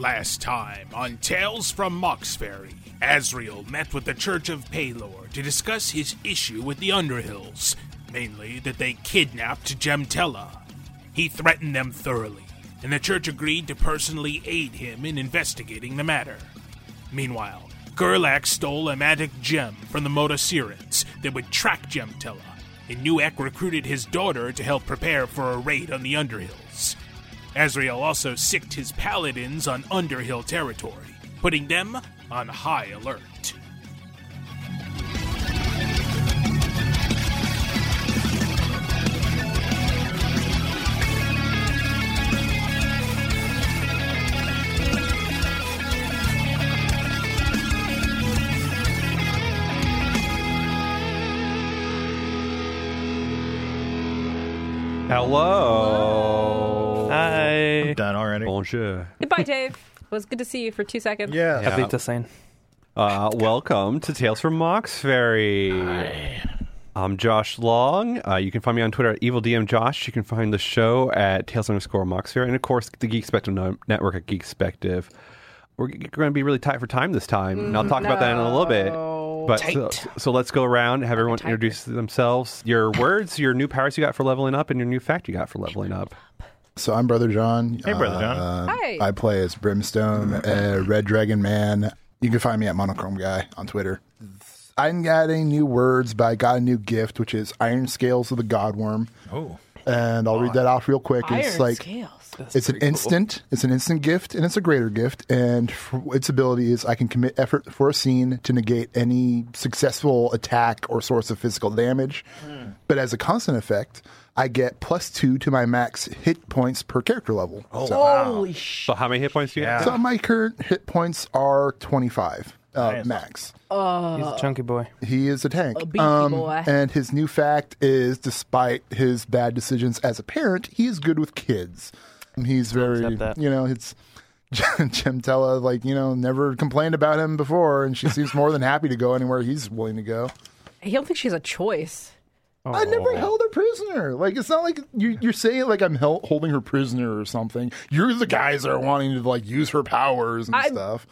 Last time on Tales from Moxferry, Azrael met with the Church of Paylor to discuss his issue with the Underhills, mainly that they kidnapped Gemtella. He threatened them thoroughly, and the church agreed to personally aid him in investigating the matter. Meanwhile, Gerlach stole a magic gem from the Modocirans that would track Gemtella, and Nuek recruited his daughter to help prepare for a raid on the Underhills. Azrael also sicked his paladins on Underhill territory, putting them on high alert. Hello. Hi. Done already. Bonjour. Goodbye, Dave. It was good to see you for 2 seconds. Yeah. Happy to sign. Welcome to Tales from Moxferry. I'm Josh Long. You can find me on Twitter at EvilDMJosh. You can find the show at Tales_Moxferry. And, of course, the Geekspective Network at Geekspective. We're going to be really tight for time this time, and I'll talk about that in a little bit. But so let's go around and have everyone introduce themselves. Your words, your new powers you got for leveling up, and your new fact you got for leveling up. So I'm Brother John. Hey, Brother John. Hi. I play as Brimstone, Red Dragon Man. You can find me at Monochrome Guy on Twitter. I didn't got any new words, but I got a new gift, which is Iron Scales of the Godworm. Oh. And I'll read that off real quick. It's like Scales. it's an instant. It's an instant gift, and it's a greater gift. And its ability is I can commit effort for a scene to negate any successful attack or source of physical damage. But as a constant effect, I get +2 to my max hit points per character level. Oh, So, Holy shit. So how many hit points do you have? so my current hit points are 25 max. He's a chunky boy. He is a tank. A beefy boy. And his new fact is, despite his bad decisions as a parent, he is good with kids. He's very, accept that. it's Gemtella, never complained about him before, and she seems more than happy to go anywhere he's willing to go. I don't think she has a choice. I never held her prisoner. Like, it's not like you're saying like I'm holding her prisoner or something. You're the guys that are wanting to use her powers and stuff.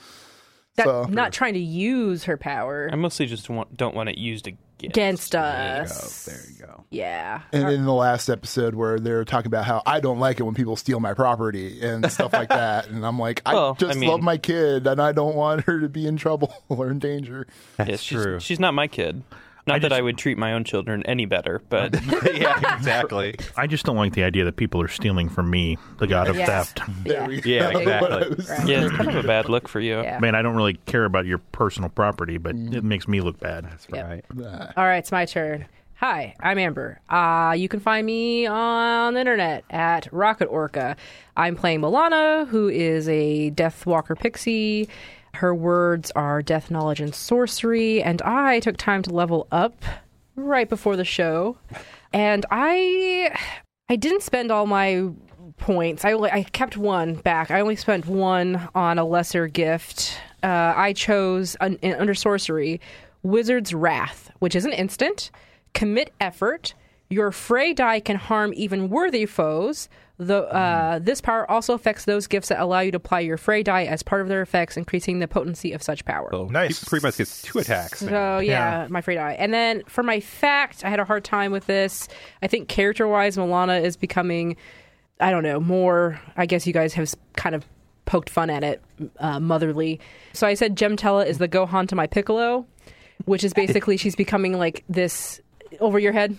Not trying to use her power I mostly just don't want it used against us. There you go. Yeah. And in the last episode where they're talking about how I don't like it when people steal my property and stuff like that. And I'm like, I love my kid and I don't want her to be in trouble or in danger. That's true. She's not my kid. Not that I would treat my own children any better, but Yeah, exactly. I just don't like the idea that people are stealing from me, the god of theft. There we go. Yeah, exactly. Right. yeah, it's kind of a bad look for you. Yeah. Man, I don't really care about your personal property, but it makes me look bad. That's right. All right, it's my turn. Hi, I'm Amber. You can find me on the internet at Rocket Orca. I'm playing Milana, who is a Deathwalker pixie. Her words are death, knowledge, and sorcery, and I took time to level up right before the show. And I didn't spend all my points. I kept one back. I only spent one on a lesser gift. I chose, under sorcery, Wizard's Wrath, which is an instant. Commit effort. Your Frey die can harm even worthy foes. This power also affects those gifts that allow you to apply your Frey die as part of their effects, increasing the potency of such power. So Nice. He pretty much gets 2 attacks. So, yeah, my Frey die. And then for my fact, I had a hard time with this. I think character-wise, Milana is becoming, I don't know, more, I guess you guys have kind of poked fun at it, motherly. So I said Gemtella is the Gohan to my Piccolo, which is basically she's becoming like this over your head.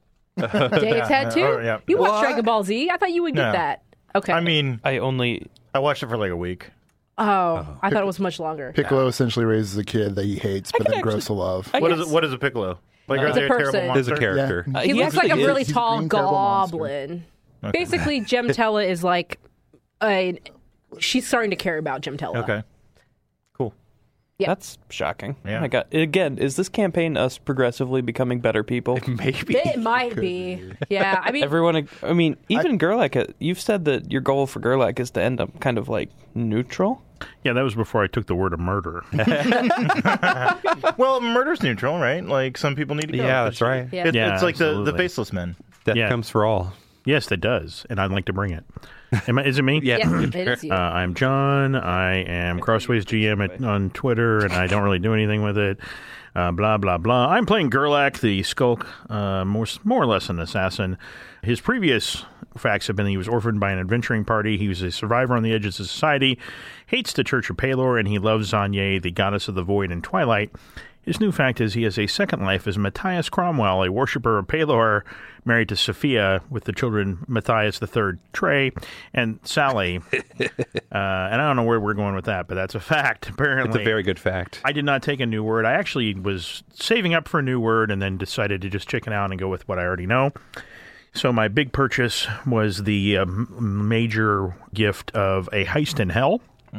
Dave's head too? Oh, yeah. You watched Dragon Ball Z? I thought you would get No. that. Okay. I mean, I watched it for like a week. I thought it was much longer. Piccolo essentially raises a kid that he hates, but then grows to love. What is a piccolo? Like, are It's they a a terrible person. monster? Is a character. Yeah. He looks like a really He's a tall green terrible monster. goblin. Okay. Basically, Gemtella is like, she's starting to care about Gemtella. Okay. Cool. Yeah. That's shocking. Yeah. Oh my God. Again, is this campaign us progressively becoming better people? Maybe. It might be. Yeah. I mean, Even Gerlach, you've said that your goal for Gerlach is to end up kind of like neutral. Yeah, that was before I took the word of murder. Well, murder's neutral, right? Like, some people need to go. Yeah, that's right. Yeah. It's like the absolutely. faceless men. Death Yeah. comes for all. Yes, that does, and I'd like to bring it. Is it me? Yeah. Yes, it is you. I'm John. I am Crossways GM on Twitter, and I don't really do anything with it. Blah, blah, blah. I'm playing Gerlach, the Skulk, more or less an assassin. His previous facts have been that he was orphaned by an adventuring party. He was a survivor on the edges of society, hates the Church of Pelor, and he loves Zanye, the goddess of the void and twilight. His new fact is he has a second life as Matthias Cromwell, a worshipper of Pelor, married to Sophia, with the children Matthias III, Trey, and Sally. And I don't know where we're going with that, but that's a fact, apparently. It's a very good fact. I did not take a new word. I actually was saving up for a new word and then decided to just chicken out and go with what I already know. So my big purchase was the major gift of a heist in hell,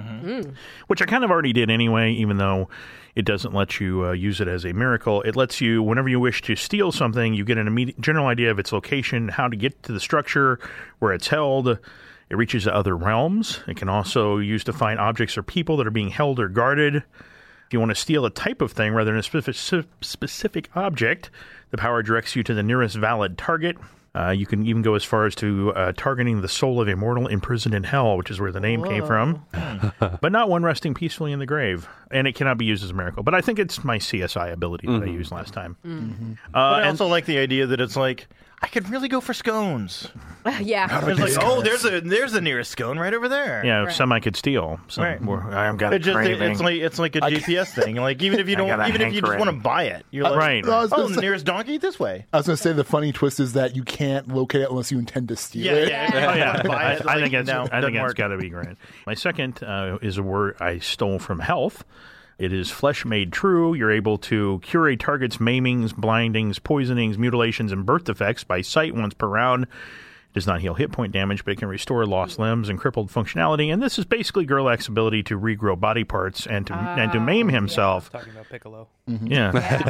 which I kind of already did anyway, even though it doesn't let you use it as a miracle. It lets you, whenever you wish to steal something, you get an immediate general idea of its location, how to get to the structure, where it's held. It reaches other realms. It can also use to find objects or people that are being held or guarded. If you want to steal a type of thing rather than a specific object, the power directs you to the nearest valid target. You can even go as far as to targeting the soul of a mortal imprisoned in hell, which is where the name came from, but not one resting peacefully in the grave. And it cannot be used as a miracle. But I think it's my CSI ability that I used last time. But I also like the idea that it's like, I could really go for scones. Yeah. It's like, oh, there's the nearest scone right over there. Yeah, Right. some I could steal. Some Right. I've got a craving. It's like a GPS thing. Like even if you don't, got a even if you just hankering. want to buy it, you're like, Right. I was oh, gonna the say- nearest donkey this way. I was going to say the funny twist is that you can't locate it unless you intend to steal it. Oh, yeah. Buy it, I like, think it's no, doesn't it's work. got to be grand. My second is a word I stole from Health. It is flesh made true. You're able to cure a target's maimings, blindings, poisonings, mutilations, and birth defects by sight once per round. It does not heal hit point damage, but it can restore lost limbs and crippled functionality. And this is basically Gerlach's ability to regrow body parts and to maim himself. Talking about Piccolo. Yeah,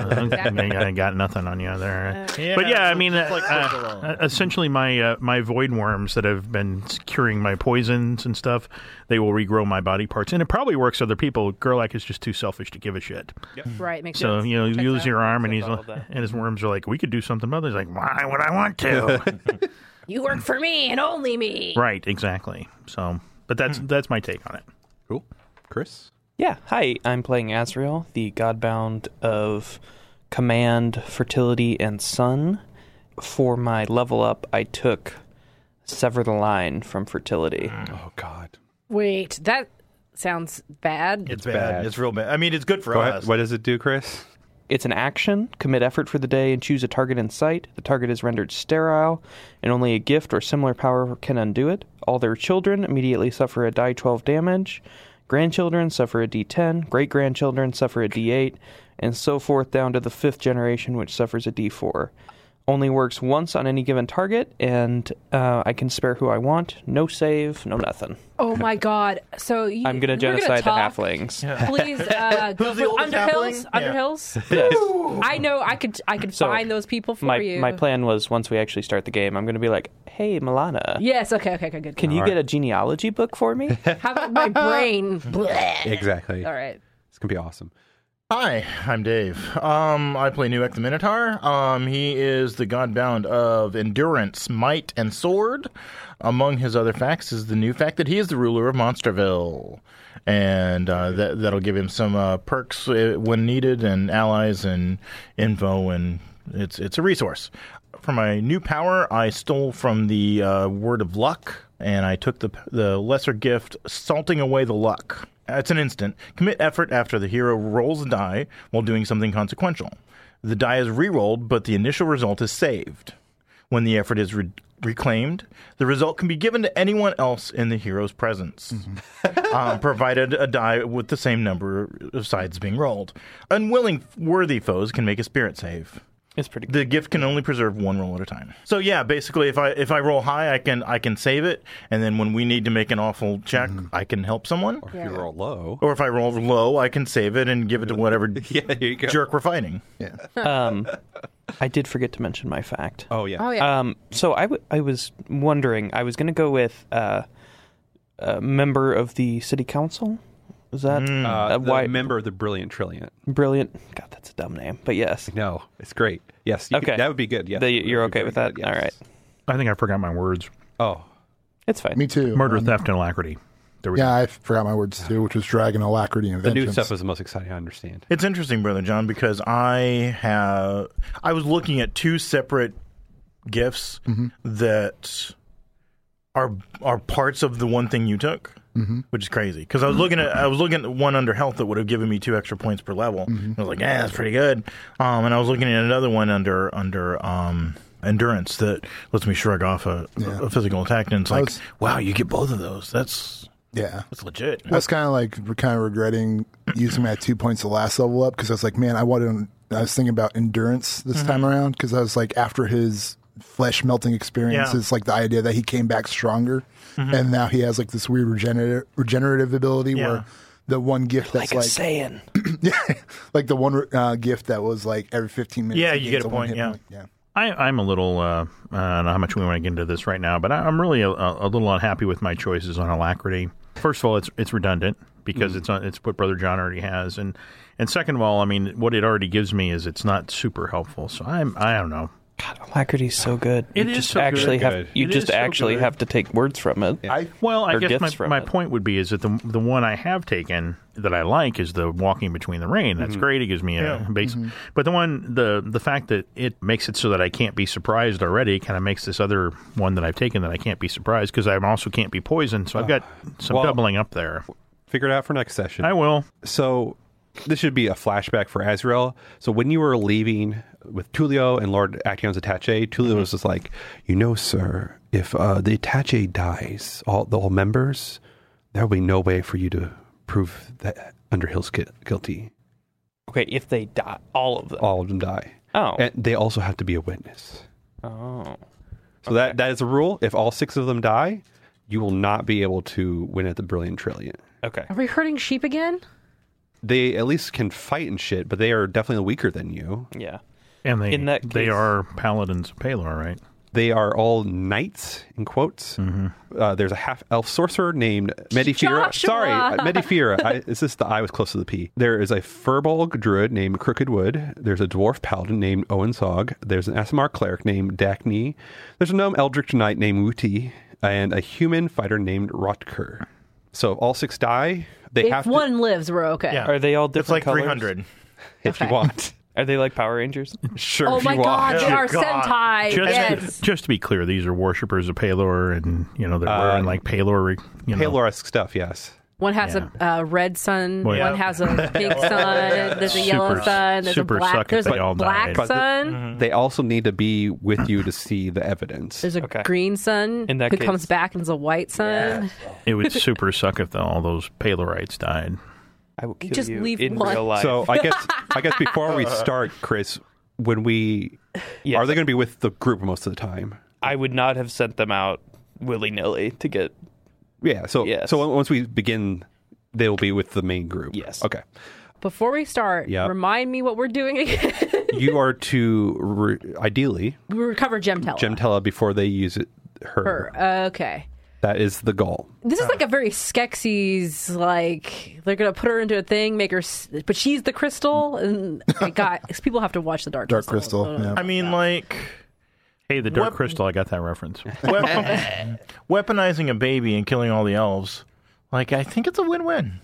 I got nothing on you there. But yeah, I mean, it's like Piccolo. essentially my void worms that have been curing my poisons and stuff, they will regrow my body parts, and it probably works for other people. Gerlach is just too selfish to give a shit. Right. Makes So sense. you know, you Checks lose out. your arm, and All of that. and his worms are like, we could do something about it. He's like, why would I want to? You work for me and only me. Right, exactly. So, but that's my take on it. Cool. Chris? Yeah, hi, I'm playing Azrael, the godbound of Command, Fertility, and Sun. For my level up, I took Sever the Line from Fertility. Oh, God. Wait, that sounds bad. It's bad. bad. It's real bad. I mean, it's good for Go us. ahead. What does it do, Chris? It's an action. Commit effort for the day and choose a target in sight. The target is rendered sterile, and only a gift or similar power can undo it. All their children immediately suffer a die 12 damage. Grandchildren suffer a d10. Great-grandchildren suffer a d8, and so forth down to the 5th generation, which suffers a d4. Only works once on any given target, and I can spare who I want. No save, no nothing. Oh my God! So I'm going to genocide the halflings. Please, go Who's the for oldest Underhills. halfling? Yeah. Underhills. Yes. I know. I could So, find those people for my you. my plan was once we actually start the game, I'm going to be like, "Hey, Milana, Yes. Okay. Good. can you get a genealogy book for me?" How about my brain? Bleh. Exactly. All right. It's going to be awesome. Hi, I'm Dave. I play Nuek the Minotaur. He is the godbound of endurance, might, and sword. Among his other facts is the new fact that he is the ruler of Monsterville. And that'll give him some perks when needed, and allies and info, and it's a resource. For my new power, I stole from the Word of Luck, and I took the lesser gift, Salting Away the Luck. It's an instant. Commit effort after the hero rolls a die while doing something consequential. The die is re-rolled, but the initial result is saved. When the effort is reclaimed, the result can be given to anyone else in the hero's presence, provided a die with the same number of sides being rolled. Unwilling worthy foes can make a spirit save. It's pretty good. The gift can only preserve one roll at a time. So yeah, basically, if I roll high, I can save it, and then when we need to make an awful check, I can help someone. Or if you roll low. Or if I roll low, I can save it and give it to whatever Yeah, here you go. jerk we're fighting. I did forget to mention my fact. Oh, yeah. Oh yeah. So I was wondering, I was going to go with a member of the city council. Is that The member of the Brilliant Trilliant. brilliant? God, that's a dumb name, but yes. No, it's great. Yes. Okay. That would be good. Yes. You're okay with that? Yes. All right. I think I forgot my words. Oh, It's fine. Me too. Murder, theft, and alacrity. There we go. Yeah, I forgot my words too, which was Dragon, Alacrity, and the new Vengeance. stuff is the most exciting. I understand. It's interesting, Brother John, because I was looking at two separate gifts that are parts of the one thing you took, which is crazy. Because I was looking at one under health that would have given me 2 extra points per level. I was like, yeah, that's pretty good. And I was looking at another one under endurance that lets me shrug off a physical attack, and it's like, wow, you get both of those. That's legit. That's kind of like regretting using my 2 points the last level up, because I was like, man, I was thinking about endurance this time around, because I was like, after his flesh melting experience, it's like the idea that he came back stronger, and now he has like this weird regenerative ability where the one gift that's like a Saiyan. like the one gift that was like every 15 minutes. Yeah, you get a point. Yeah. I'm a little, I don't know how much we want to get into this right now, but I'm really a little unhappy with my choices on alacrity. First of all, it's redundant because it's what Brother John already has, and second of all, I mean, what it already gives me is it's not super helpful. So I don't know. God, alacrity's so good. It you is just so actually good. have you It just is so actually good. have to take words from it. I Or guess gifts from my it. point would be is that the one I have taken that I like is the walking between the rain. That's great. It gives me a base. But the fact that it makes it so that I can't be surprised already kind of makes this other one that I've taken that I can't be surprised, because I also can't be poisoned. So I've got some doubling up there. Figure it out for next session. I will. So this should be a flashback for Azrael. So when you were leaving with Tulio and Lord Actaeon's attaché, Tulio was just like, sir, if the attaché dies, all members, there will be no way for you to prove that Underhill's guilty. Okay, if they die, all of them. All of them die. Oh. And they also have to be a witness. Oh. So that is a rule. If all 6 of them die, you will not be able to win at the Brilliant Trillion. Okay. Are we hurting sheep again? They at least can fight and shit, but they are definitely weaker than you. Yeah. And In that they case- are paladins of Palor, right? They are all knights, in quotes. There's a half-elf sorcerer named Medifira. Joshua! Sorry, Medifira. It's just the I was close to the P. There is a Furbolg druid named Crooked Wood. There's a dwarf paladin named Owen Sog. There's an Asimar cleric named Dacne. There's a gnome eldritch knight named Wuti. And a human fighter named Rotker. So if all 6 die, they have If one lives, we're okay. Yeah. Are they all It's different like colors? 300. if you Okay. want. Are they like Power Rangers? Sure, Oh if my you want. God, they are God. Sentai. Yes. Just to be clear, these are worshippers of Palor, and they're wearing like Palor. Palor-esque stuff, yes. One has a red sun. Well, yeah. One has a pink sun. There's a yellow sun. There's a super black. suck if There's they a all black died. sun. They also need to be with you to see the evidence. There's a Okay. green sun In that who case- comes back and is a white sun. It would super suck if all those Palorites died. I will kill Just you leave in one. real life. So I guess before we start, Chris, when we Yes. are they going to be with the group most of the time? I would not have sent them out willy-nilly to get... Yeah. So Yes. so once we begin, they will be with the main group. Yes. Okay. Before we start, Yep. remind me what we're doing again. You are to ideally We recover Gemtella. Gemtella before they use it. Her. Okay. That is the goal. This is like a very Skeksis, like, they're going to put her into a thing, make her, but she's the crystal, and people have to watch the Dark Crystal. Crystal. Yeah. I mean, like, Hey, the Dark Crystal, I got that reference. weaponizing a baby and killing all the elves. Like, I think it's a win-win.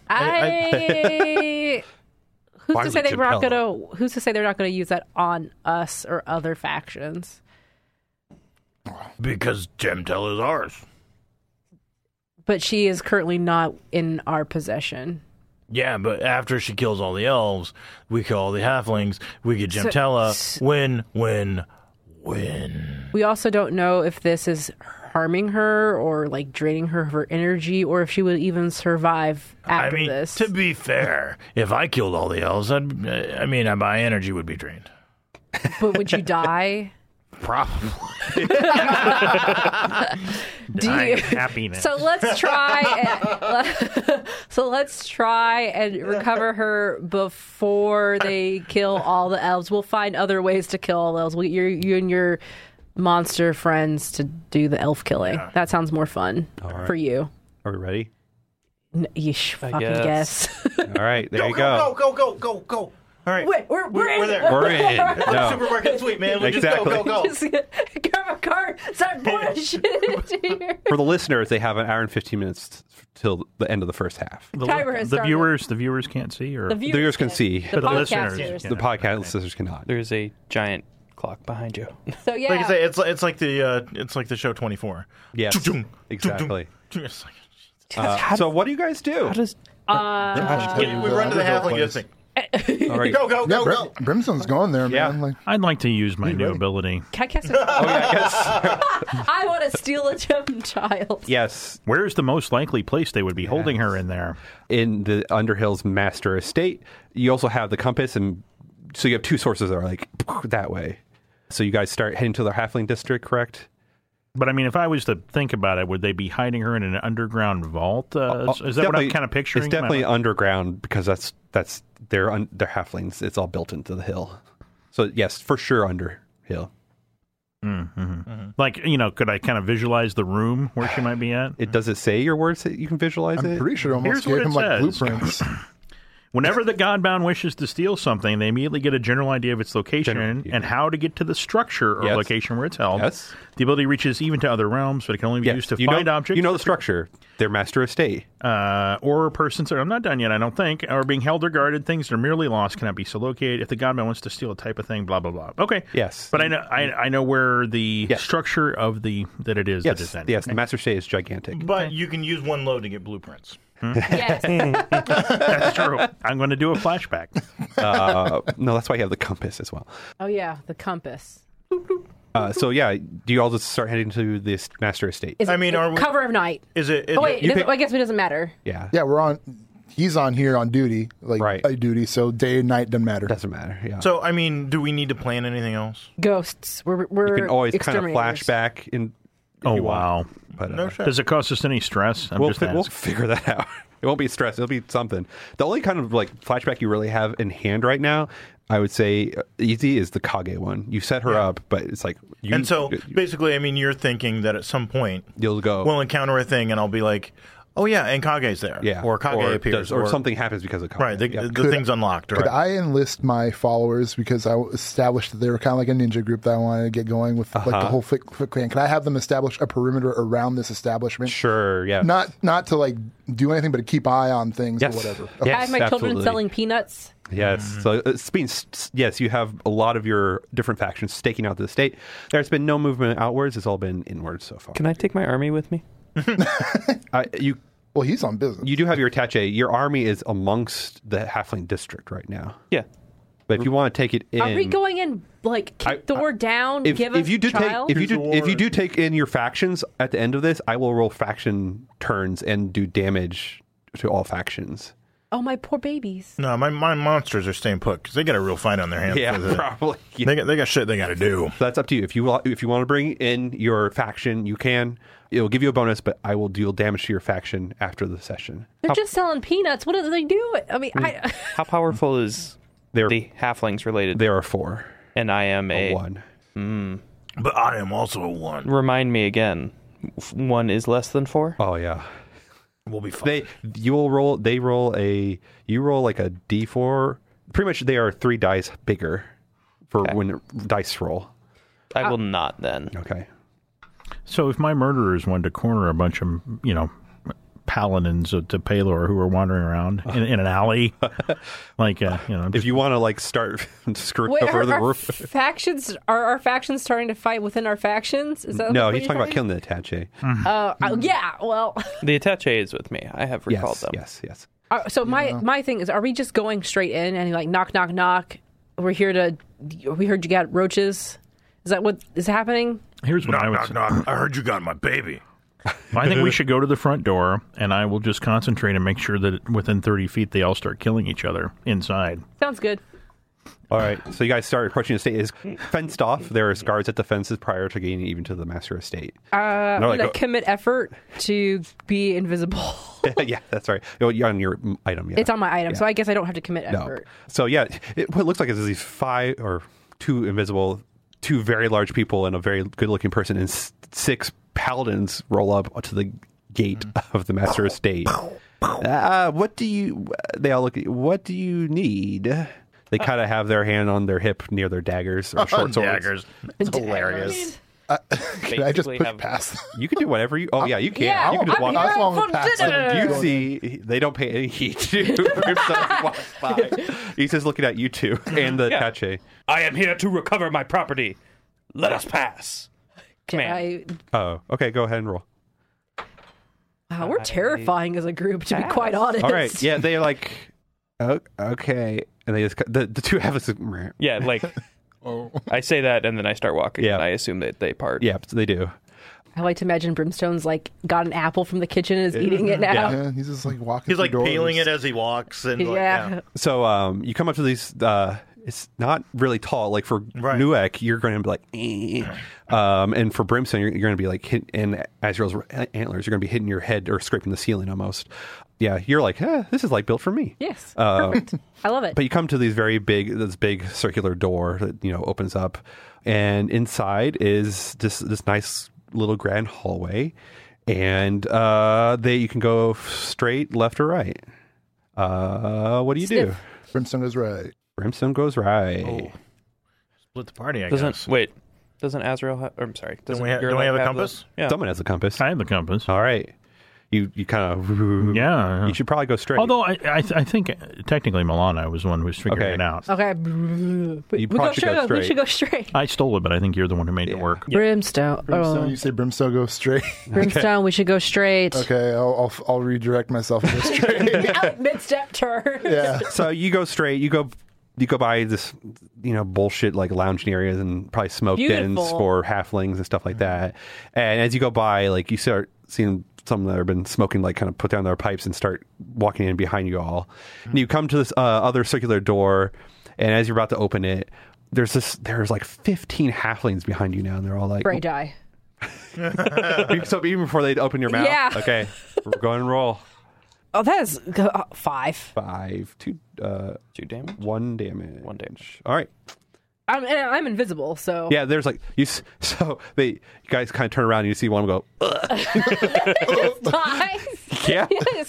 Who's Why to say would they're not Gemtella? going to? Who's to say they're not going to use that on us or other factions? Because Gemtella is ours. But she is currently not in our possession. Yeah, but after she kills all the elves, we kill all the halflings, we get So- Gemtella. Win, win, win. We also don't know if this is harming her or like draining her of her energy, or if she would even survive after I mean, this. to be fair, if I killed all the elves, my energy would be drained. But would you die? Probably. Do you? Happiness. So let's try and recover her before they kill all the elves. We'll find other ways to kill all the elves. You and your monster friends to do the elf killing. Yeah. That sounds more fun for you. Are we ready? Yeesh, fucking guess. guess. All right. There you go. Go. All right. Wait, we're in. there. We're in. No. Supermarket sweep, man. We Exactly. just go. Just grab car. Start pouring shit into here. For the listeners, they have an hour and 15 minutes till the end of the first half. Timer has The started. viewers can't see, or The The viewers can see. The the listeners podcasters. can. The podcast listeners cannot. There's a giant clock behind you. So yeah. Like I say, it's like the show 24. Yes, Choo-chung, exactly. choo-chung. It's like- So what do you guys do? How does we run to the halfling and say, All right. go, go, Yeah, go, go. Brimstone's going there, Yeah. man. Like, I'd like to use my new ability. Can I cast Oh, yeah, I guess. I want to steal a gem child. Yes. Where's the most likely place they would be holding her in there? In the Underhill's master estate, you also have the compass, and so you have two sources that are like that way. So you guys start heading to the halfling district, correct? But I mean, if I was to think about it, would they be hiding her in an underground vault? Is that what I'm kind of picturing? It's definitely underground because that's they're halflings. It's all built into the hill. So yes, for sure under hill. Like, could I kind of visualize the room where she might be at? Does it say your words that you can visualize I'm it? pretty sure it Here's almost what gave it him like says. blueprints. Whenever the Godbound wishes to steal something, they immediately get a general idea of its location and how to get to the structure or Yes. location where it's held. Yes. The ability reaches even to other realms, but it can only be Yes, used to you find know, objects. You know the structure. Their master estate. Or persons, I'm not done yet, I don't think, are being held or guarded. Things that are merely lost cannot be so located. If the Godbound wants to steal a type of thing, blah, blah, blah. Okay. Yes. But I know where the Yes. structure of that it is. Yes. That is in. Yes. The master estate is gigantic. But you can use one load to get blueprints. Yes. That's true. I'm going to do a flashback. No, that's why you have the compass as well. Oh yeah, the compass. So yeah, do you all just start heading to this master estate? Is I it- mean, are we- cover of night. Is it? Oh wait, you pick- I guess it doesn't matter. Yeah. Yeah, we're on. He's on here on duty, like Right. a duty. So day and night doesn't matter. Doesn't matter. Yeah. So, I mean, do we need to plan anything else? Ghosts. We're you can always kind of exterminators. flashback in. if Oh, you want. wow. But No shit. Does it cause us any stress? I'm we'll just we'll asking. figure that out. It won't be stress. It'll be something. The only kind of like flashback you really have in hand right now, I would say, easy is the Kage one. You set her up, but it's like you. And so, basically, I mean, you're thinking that at some point you'll go. we'll encounter a thing, and I'll be like, "Oh yeah," and Kage's there, yeah, or Kage appears, or something happens because of Kage. Right, the thing's unlocked. Could Right. I enlist my followers because I established that they were kind of like a ninja group that I wanted to get going with, like the whole Foot Clan? Can I have them establish a perimeter around this establishment? Sure. Yeah. Not to like do anything, but to keep eye on things Yes. or whatever. Yes, I have my children absolutely. selling peanuts. Yes. So it's been, yes, you have a lot of your different factions staking out the state. There's been no movement outwards. It's all been inwards so far. Can I take my army with me? You Well, he's on business. do have your attaché. Your army is amongst the Halfling district right now. Yeah. But if you want to take it in, Are we going in like kick the door down? Give us if you do child? take if you do take in your factions at the end of this, I will roll faction turns and do damage to all factions. Oh my poor babies. No, my monsters are staying put because they got a real fight on their hands. Yeah, for the- probably. Yeah. They got shit they got to do. So that's up to you. If you want to bring in your faction, you can. It'll give you a bonus, but I will deal damage to your faction after the session. They're just selling peanuts. What do they do? I mean, How powerful is They're the halflings related? there are 4. And I am A a 1. But I am also a one. Remind me again. 1 is less than 4? Oh yeah. We'll be fine. You roll like a D4. Pretty much they are 3 dice bigger for Okay. when dice roll. I will not then. Okay. So if my murderers wanted to corner a bunch of, paladins to Paylor who are wandering around in an alley, like, If you want to like start screwing wait, over the are roof. factions are our factions starting to fight within our factions? Is that No, what he's you're talking about saying? killing the attaché. Yeah, well, The attaché is with me. I have recalled Yes, them. yes. so my thing is, are we just going straight in and like knock, knock, knock? We heard you got roaches. Is that what is happening? here's what I would knock, say. knock. I heard you got my baby. I think we should go to the front door, and I will just concentrate and make sure that within 30 feet they all start killing each other inside. Sounds good. All right. So you guys start approaching the estate. It's fenced off. There is guards at the fences prior to getting even to the master estate. I'm like, gonna oh. commit effort to be invisible. Yeah, that's right. You're on your item. Yeah. It's on my item, Yeah. so I guess I don't have to commit No. effort. So yeah, what it looks like is these 5 or 2 invisible, 2 very large people and a very good-looking person, and 6 paladins roll up to the gate of the master estate. What do you? They all look at you. What do you need? They kind of have their hand on their hip near their daggers or short swords. Daggers. It's hilarious. Can I just basically push have- past? You can do whatever you. Oh yeah, you can. Yeah, you can just I'm walk. here long for past dinner. You see, they don't pay any heed to himself walks by. He's just looking at you two and the Yeah. cache. I am here to recover my property. Let us pass. I, Oh, okay. Go ahead and roll. wow, we're terrifying as a group, to be quite honest. All right. Yeah, they're like, oh, okay, and they just the two have this. Yeah, like Oh. I say that and then I start walking. Yeah. And I assume that they part. Yeah, they do. I like to imagine Brimstone's like got an apple from the kitchen and is eating it now. Yeah, he's just like walking. He's like through peeling doors. it as he walks, and like, Yeah. So you come up to these. It's not really tall. Like for Right. Nuek, you're going to be like, and for Brimstone, you're going to be like hit. And Azrael's antlers, you're going to be hitting your head or scraping the ceiling almost. Yeah, you're like, this is like built for me. Yes. Perfect. I love it. But you come to this big circular door that opens up, and inside is this nice little grand hallway, and you can go straight, left, or right. What do you do? Sniff. Brimstone goes right. Brimstone goes right. Oh. Split the party, I Doesn't guess. wait? Doesn't Azrael? I'm sorry. Doesn't we have your light a the- compass? Yeah. Someone has a compass. I have the compass. All right. You kind of Yeah. You should probably go straight. Although I think technically Milana was the one who was figuring Okay. it out. Okay. We probably should go We straight. should go straight. I stole it, but I think you're the one who made it work. Brimstone. Brimstone, Oh, you say Brimstone go straight. Brimstone. We should go straight. Okay, I'll redirect myself and go straight. Mid-step turn. Yeah. So you go straight. You go by this, bullshit like lounging areas and probably smoke dens Beautiful. for halflings and stuff like that. And as you go by, like you start seeing some that have been smoking, like kind of put down their pipes and start walking in behind you all. And you come to this other circular door, and as you're about to open it, there's like 15 halflings behind you now, and they're all like, Bray die. so even before they open your mouth, Yeah. okay, we're going to roll. Oh, that is 5. 5, 2, 2 damage. 1 damage. 1 damage. All right. I'm invisible, so Yeah, there's like so you guys kind of turn around and you see one go, just dies. yeah.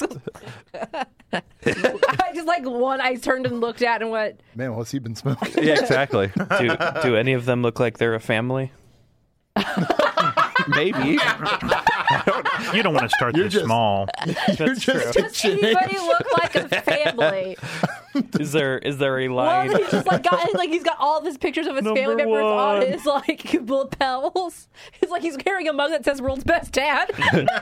I just like one I turned and looked at and went, Man, what's he been smoking? Yeah, exactly. Do any of them look like they're a family? Maybe. You don't want to start this just- small. You're just does anybody look like a family? Is there a Well, line? he's just he's got all of his pictures of his Number family members on one. his lapels. It's like he's carrying a mug that says "World's Best Dad."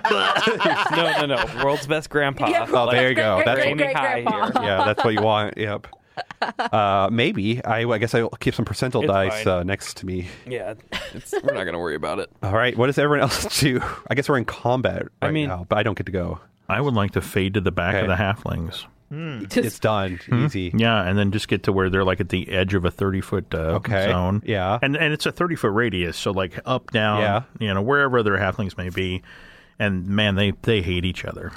No. World's best grandpa. Yeah, Oh, there you go. That's Aiming high great-great-grandpa. yeah, that's what you want. Yep. Maybe. I guess I'll keep some percentile It's dice fine. next to me. Yeah, we're not gonna worry about it. All right. What does everyone else do? I guess we're in combat right mean- now, but I don't get to go. I would like to fade to the back Okay. of the halflings. It's done. Easy. Yeah, and then just get to where they're like at the edge of a 30-foot Okay. zone. Yeah. And it's a 30-foot radius, so like up, down, Yeah. wherever their halflings may be. And man, they hate each other.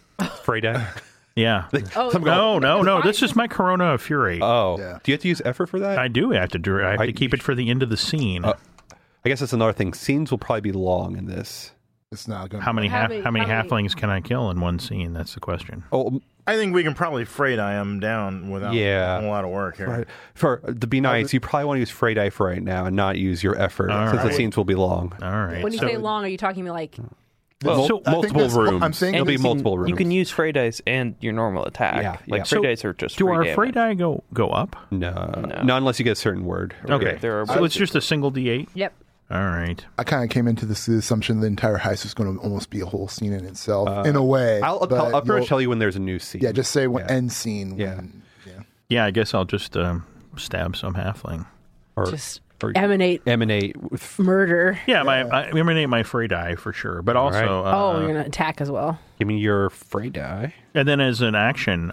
Freya. Yeah. Oh, No. This is my Corona of Fury. Oh. Yeah. Do you have to use effort for that? I do have to do. I have to keep it for the end of the scene. I guess that's another thing. Scenes will probably be long in this. It's not going how many How many- halflings can I kill in one scene? That's the question. Oh, I think we can probably freight I am down without Yeah. a whole lot of work here. right. To be nice, you probably want to use Frey die for right now and not use your effort All since the right. scenes will be long. All right. When you so, say long, are you talking like Well, so- I think multiple that's- rooms. I'm saying There'll that be You multiple can, rooms. You can use Frey dice and your normal attack. Yeah, Like yeah. Frey So, dice are just do free our damage. Frey die go up? No, not unless you get a certain word. Okay. There are So it's just a single D8? yep. All right. I kind of came into this assumption the entire heist was going to almost be a whole scene in itself, in a way. I'll but pretty much you'll- tell you when there's a new scene. Yeah, just say when Yeah. end scene. Yeah. When, yeah. Yeah, I guess I'll just stab some halfling. or, Just or emanate emanate with. murder. Yeah, I emanate my Frey die for sure. But also, right. You're gonna attack as well. Give me your Frey die. and then as an action,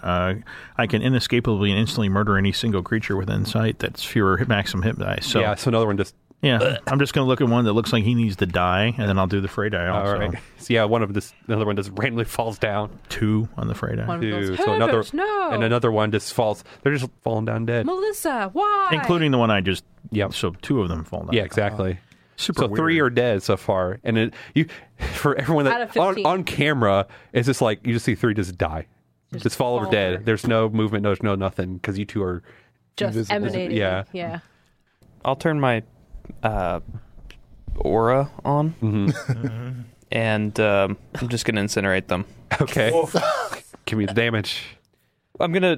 I can inescapably and instantly murder any single creature within sight that's fewer maximum hit dice. So Yeah, so another one just. yeah, I'm just going to look at one that looks like he needs to die, and then I'll do the Frey die also. All right. So yeah, another one just randomly falls down. 2 on the Frey die. One Two. goes, So another "Heavens, no, and another one just falls. They're just falling down dead. Melissa, why? Including the one I just... Yep. So 2 of them fall down. Yeah, exactly. Super So weird. 3 are dead so far, and for everyone Out that of 15. on camera, it's just like you just see 3 just die, just fall over fall dead. over. There's no movement, there's no nothing because you two are. Just invisible. emanating. Yeah. Yeah. I'll turn my aura on. And I'm just going to incinerate them. Okay. Give me the damage. I'm going to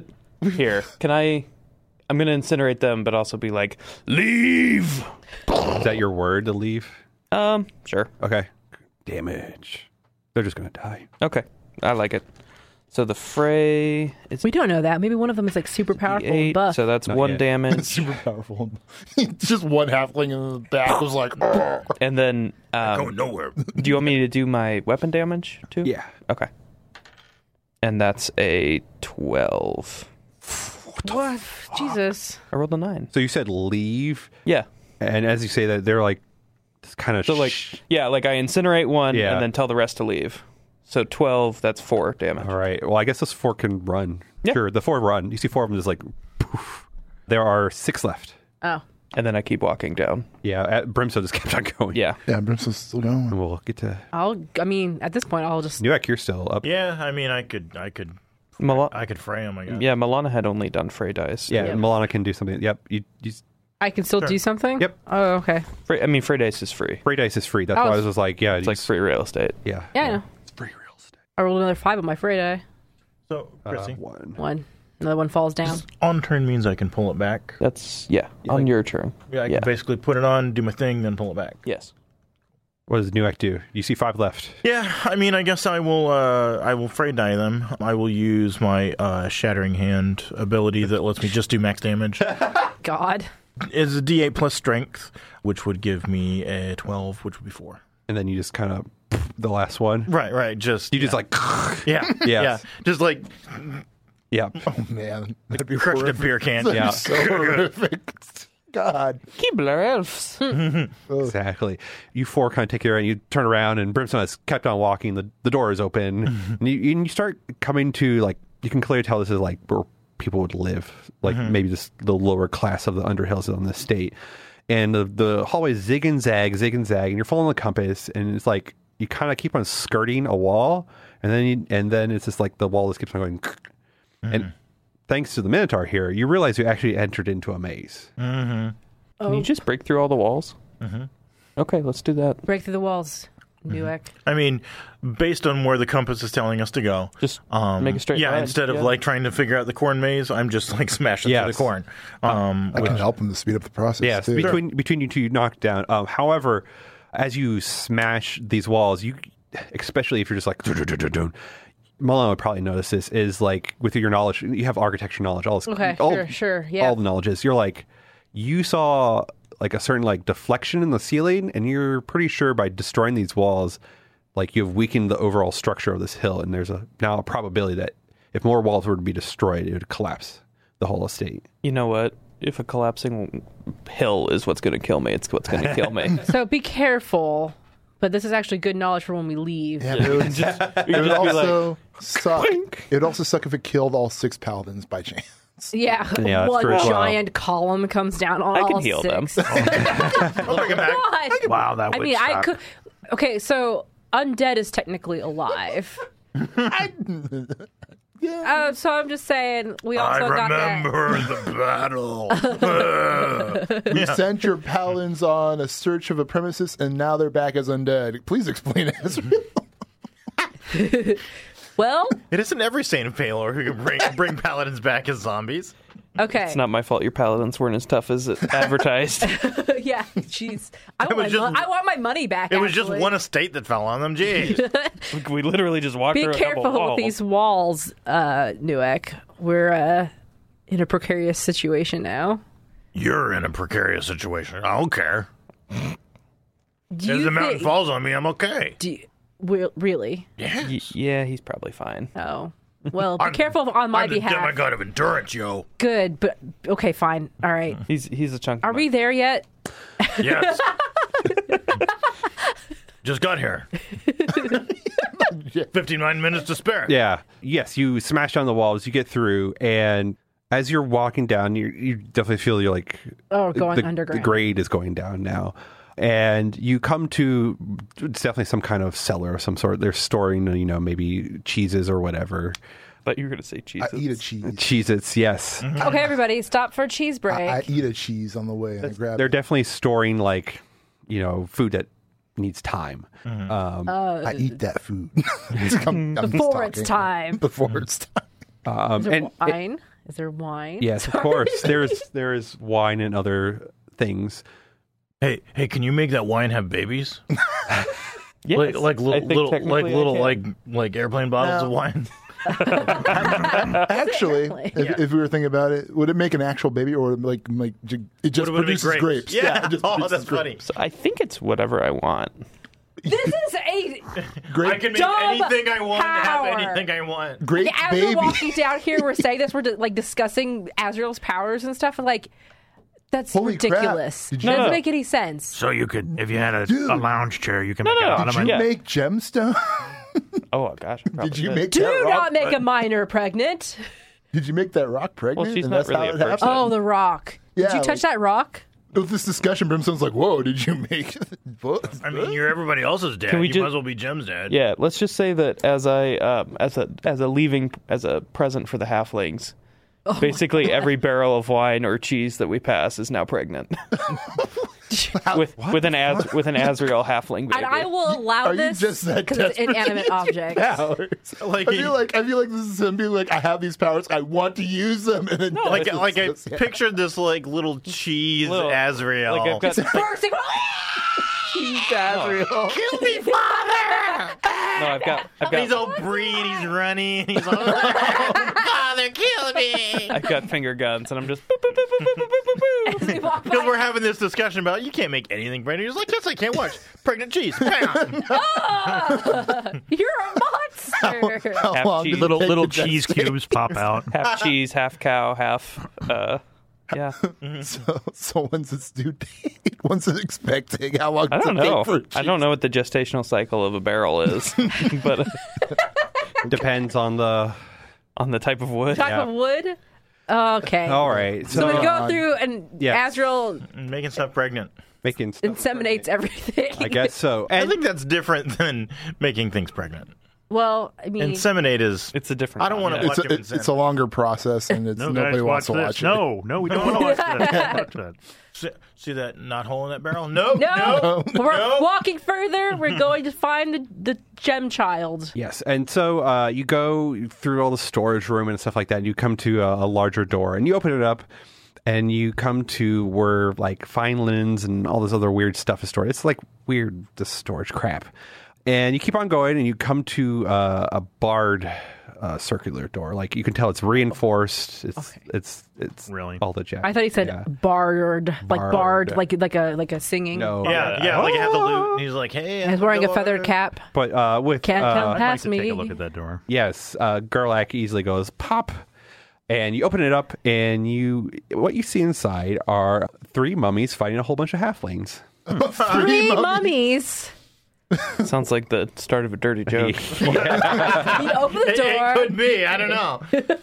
incinerate them, but also be like, leave! Is that your word to leave? Sure. Okay. Damage. They're just going to die. Okay. I like it. So the fray is We don't know that. Maybe one of them is like super powerful and 8, buff. so that's Not 1 yet. damage. Super powerful. Just one halfling in the back was like, And then, Going nowhere. do you want me to do my weapon damage too? Yeah. Okay. And that's a 12. What? Jesus. I rolled a 9. So you said leave, Yeah. and as you say that, they're like kind of So like I incinerate one Yeah. and then tell the rest to leave. So 12, that's 4 damage. All right. Well, I guess those 4 can run. Yeah. Sure. The 4 run. You see 4 of them just like poof. There are 6 left. Oh. And then I keep walking down. Yeah. Brimstone just kept on going. Yeah. yeah, Brimstone's still going. And we'll get to At this point, I'll just. Newek. You're still up. Yeah, I mean, I could fray him, I guess. Yeah, Milana had only done fray dice. Yeah. Yep. Milana can do something. Yep. You I can still do something? Yep. Oh, okay. Fray dice is free. Fray dice is free. That's Oh, why I was like, yeah. It's like free real estate. Yeah. Yeah, I know. It's free real estate. I rolled another 5 on my fray die. So, Chrissy, 1. One. Another one falls down. on turn means I can pull it back. That's, on your turn. Yeah, I can basically put it on, do my thing, then pull it back. Yes. What does Newek do? You see 5 left. Yeah, I mean, I guess I will fray die them. I will use my Shattering Hand ability that lets me just do max damage. God. It's a D8 plus strength, which would give me a 12, which would be 4. And then you just kind of the last one. Right. Just You just like yeah, Yes. just like yeah. Oh, man. That'd be crushed a horrific. beer can. That'd Yeah. be so horrific. God. Keebler elves. Exactly. You 4 kind of take care, and you turn around, and Brimstone has kept on walking. The door is open, and you start coming to like you can clearly tell this is like where people would live, like maybe just the lower class of the Underhills on the state. And the hallways zig and zag, and you're following the compass, and it's like you kind of keep on skirting a wall, and then it's just like the wall just keeps on going. And thanks to the Minotaur here, you realize you actually entered into a maze. Can you just break through all the walls? Okay, let's do that. Break through the walls. Newek. I mean, based on where the compass is telling us to go, Just make a straight line. instead of like trying to figure out the corn maze, I'm just like smashing through the Yes. corn. I can help him to speed up the process, Yes, too. between you two, you knock down. However, as you smash these walls, you, especially if you're just like, Mullen would probably notice this, is like with your knowledge, you have architecture knowledge. All this, Okay, sure, yeah. All the knowledges. You're like, you saw like a certain like deflection in the ceiling, and you're pretty sure by destroying these walls, like you've weakened the overall structure of this hill, and there's now a probability that if more walls were to be destroyed, it would collapse the whole estate. You know what? If a collapsing hill is what's going to kill me, it's what's going to kill me. So be careful. But this is actually good knowledge for when we leave. Yeah, it would, it would also suck. It would also suck if it killed all 6 paladins by chance. Yeah, Yeah, that's one true as well. giant column comes down on I all can heal 6. them. I'll bring it back. God. Wow, that would I mean, I suck. could. Okay, so undead is technically alive. So I'm just saying, we also got that. the battle. You sent your paladins on a search of a premises, and now they're back as undead. Please explain it, Ezreal. Well, It isn't every Saint of Palor who can bring paladins back as zombies. okay. It's not my fault your paladins weren't as tough as advertised. Yeah, jeez. I was just- want my money back. It was just actually. one estate that fell on them. Jeez. We literally just walked Be through a couple careful walls. with these walls, Newek. We're in a precarious situation now. You're in a precarious situation. I don't care. Do If you the mountain think- falls on me, I'm okay. Really? Yeah, he's probably fine. Oh. Well, be careful on my I'm the behalf. demigod of endurance, yo. Good, but okay, fine. All right. He's a chunk. Are we there yet? Yes. Just got here. 59 minutes to spare. Yeah. Yes, you smash down the walls, you get through, and as you're walking down, you definitely feel you're like... Oh, going the underground. grade is going down now. And you come to, it's definitely some kind of cellar of some sort. They're storing, maybe cheeses or whatever. But you were going to say I Jesus. eat a cheese. Cheez-Its, yes. Okay, everybody, stop for a cheese break. I eat a cheese on the way, and I grab They're it. definitely storing like food that needs time. I eat that food. Before it's time. Before it's time. Is there wine? Is there wine? Yes, of course. There is wine and other things. Hey, can you make that wine have babies? Yes, like I think technically I can. like airplane bottles of wine. Actually, if we were thinking about it, would it make an actual baby, or it just Would it be produces grapes? Yeah, it just oh, produces that's funny. grapes. So I think it's whatever I want. This is a I can make dumb anything I want, power. have anything I want. Grape as baby. we're walking down here, we're saying this. We're discussing Azrael's powers and stuff, and that's Holy crap. ridiculous. Did It you- doesn't No. make any sense. So you could, if you had a lounge chair, you can make no, a no. lot of Did you money. Yeah. make gemstone? Oh gosh. I probably Did you did. make Do that rock? not make a minor pregnant. Did you make that rock pregnant? Well, she's and not that's really how a it person. happened? Oh, the rock. Did Yeah, you touch that rock? With this discussion, Brimstone's like, "Whoa, did you make?" What? I mean, you're everybody else's dad. Can we You ju- might as well be Jem's dad. Yeah, let's just say that as a present for the halflings, basically every barrel of wine or cheese that we pass is now pregnant. with an Azrael halfling baby. And I will allow Are you this just that because it's an desperate inanimate object. Powers. Like I feel like this is him being like, "I have these powers. I want to use them." And then I pictured this pictured this cheese Little- Azrael. Like I've got Bursting- Azrael. Kill me, father! no, I've got He's all breed. He's running. He's all, father, kill me! I've got finger guns, and I'm just boop, boop, boop, boop, boop, boop, boop, boop. We walk Because by- we're having this discussion about you can't make anything pregnant. He's like, yes, I can't watch pregnant cheese. Bam! You're a monster. How Half long cheese. did it take Little to cheese gestate? cubes pop out. half cheese, half cow, half yeah. So when's its due date? When's it expecting? How long I does don't it take know. for I don't know what the gestational cycle of a barrel is, but Depends on the. on the type of wood. Type of wood. Okay. All right. So we So go through, and yes. Azrael Making stuff pregnant. making stuff. inseminates everything. I guess so. I And think that's different than making things pregnant. Well, I mean, Inseminate is. It's a different. I don't want to yeah. watch him It's a longer process, and it's No, nobody guys, wants to watch watch this. it. No, we don't want to watch that. Watch that. See that knot hole in that barrel? No. no, we're no. walking further. We're going to find the gem child. Yes, and so you go through all the storage room and stuff like that. And you come to a larger door, and you open it up, and you come to where fine linens and all this other weird stuff is stored. It's weird, this storage crap. And you keep on going, and you come to a barred circular door. You can tell it's reinforced. It's Really? all the jazz. I thought he said Yeah. barred, Barred. like a singing. No. Yeah, like you have the loot. And he's like, hey. He's wearing a go feathered over. cap. But with Can't come I'd like past to me. take a look at that door. yes, Gerlach easily goes pop, and you open it up, and what you see inside are 3 mummies fighting a whole bunch of halflings. Three mummies. Sounds like the start of a dirty joke. You open the It door. could be. I don't know.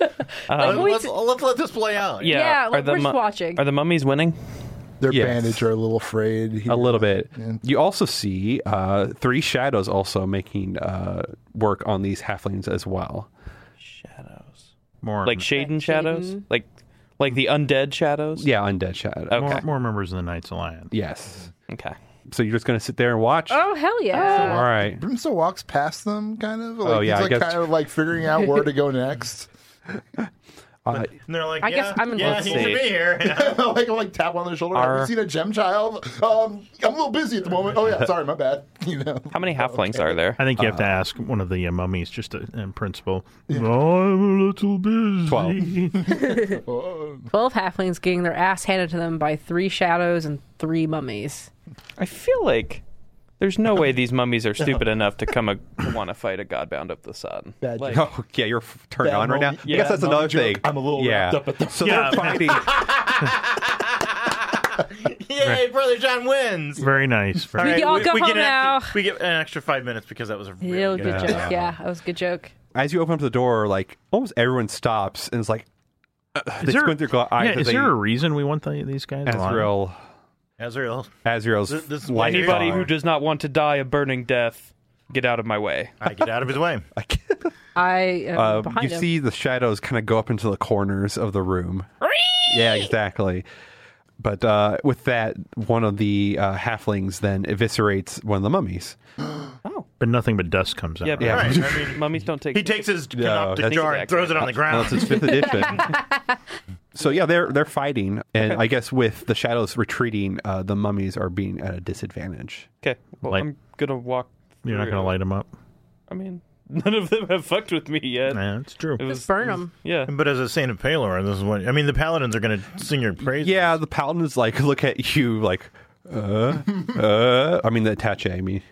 Let's let this play out. Yeah, Are the we're just watching. Are the mummies winning? Their Yes. bandage are a little afraid. Here. A little bit. Yeah. You also see 3 shadows also making work on these halflings as well. Shadows. More Like Shaden shadows? Like the undead shadows? Yeah, undead shadow. Okay. more members of the Knights Alliance. Yes. Okay. So you're just going to sit there and watch? Oh hell yeah! All right. Brimstone walks past them, kind of. Oh, yeah, he's I guess- kind of figuring out where to go next. And they're like, I guess I'm yeah, involved. he Let's should see. be here. like tap on their shoulder. Have you seen a gem child? I'm a little busy at the moment. Oh yeah, sorry, my bad. How many halflings are there? I think you have to ask one of the mummies just in principle. Oh, I'm a little busy. 12. 12 halflings getting their ass handed to them by 3 shadows and 3 mummies. I feel like there's no way these mummies are stupid enough to want to fight a godbound of the sun. Bad Like, joke. Oh, yeah, you're turned Bad on right now. moment. I guess that's Yeah, another moment joke. thing. I'm a little wrapped up at the- So Yeah. they're fighting. Yay, Brother John wins. Very nice. Very We can all go home get now. we get an extra 5 minutes because that was a really Real good good Yeah. joke. Yeah, that was a good joke. As you open up the door, almost everyone stops and is like, they there- squint their eyes. Yeah, as is they- there a reason we want these guys alive? Azrael. Azrael's This is light anybody bar. who does not want to die a burning death, get out of my way. I get out of his way. I am behind you him. see the shadows kind of go up into the corners of the room. Yeah, exactly. But with that, one of the halflings then eviscerates one of the mummies. But nothing but dust comes out. Yeah, Right. I mean, mummies don't take. he takes his No, canoptic that's jar and throws it on the Well, ground. it's his 5th edition. So yeah, they're fighting, and I guess with the shadows retreating, the mummies are being at a disadvantage. Okay, well, Like- I'm gonna walk. You're not going to light them up. I mean, none of them have fucked with me yet. Yeah, it's true. It was, Just burn them. Yeah. But as a saint of Palor, this is what I mean. The paladins are going to sing your praise. Yeah, the paladins like look at you like, I mean the attaché. I mean,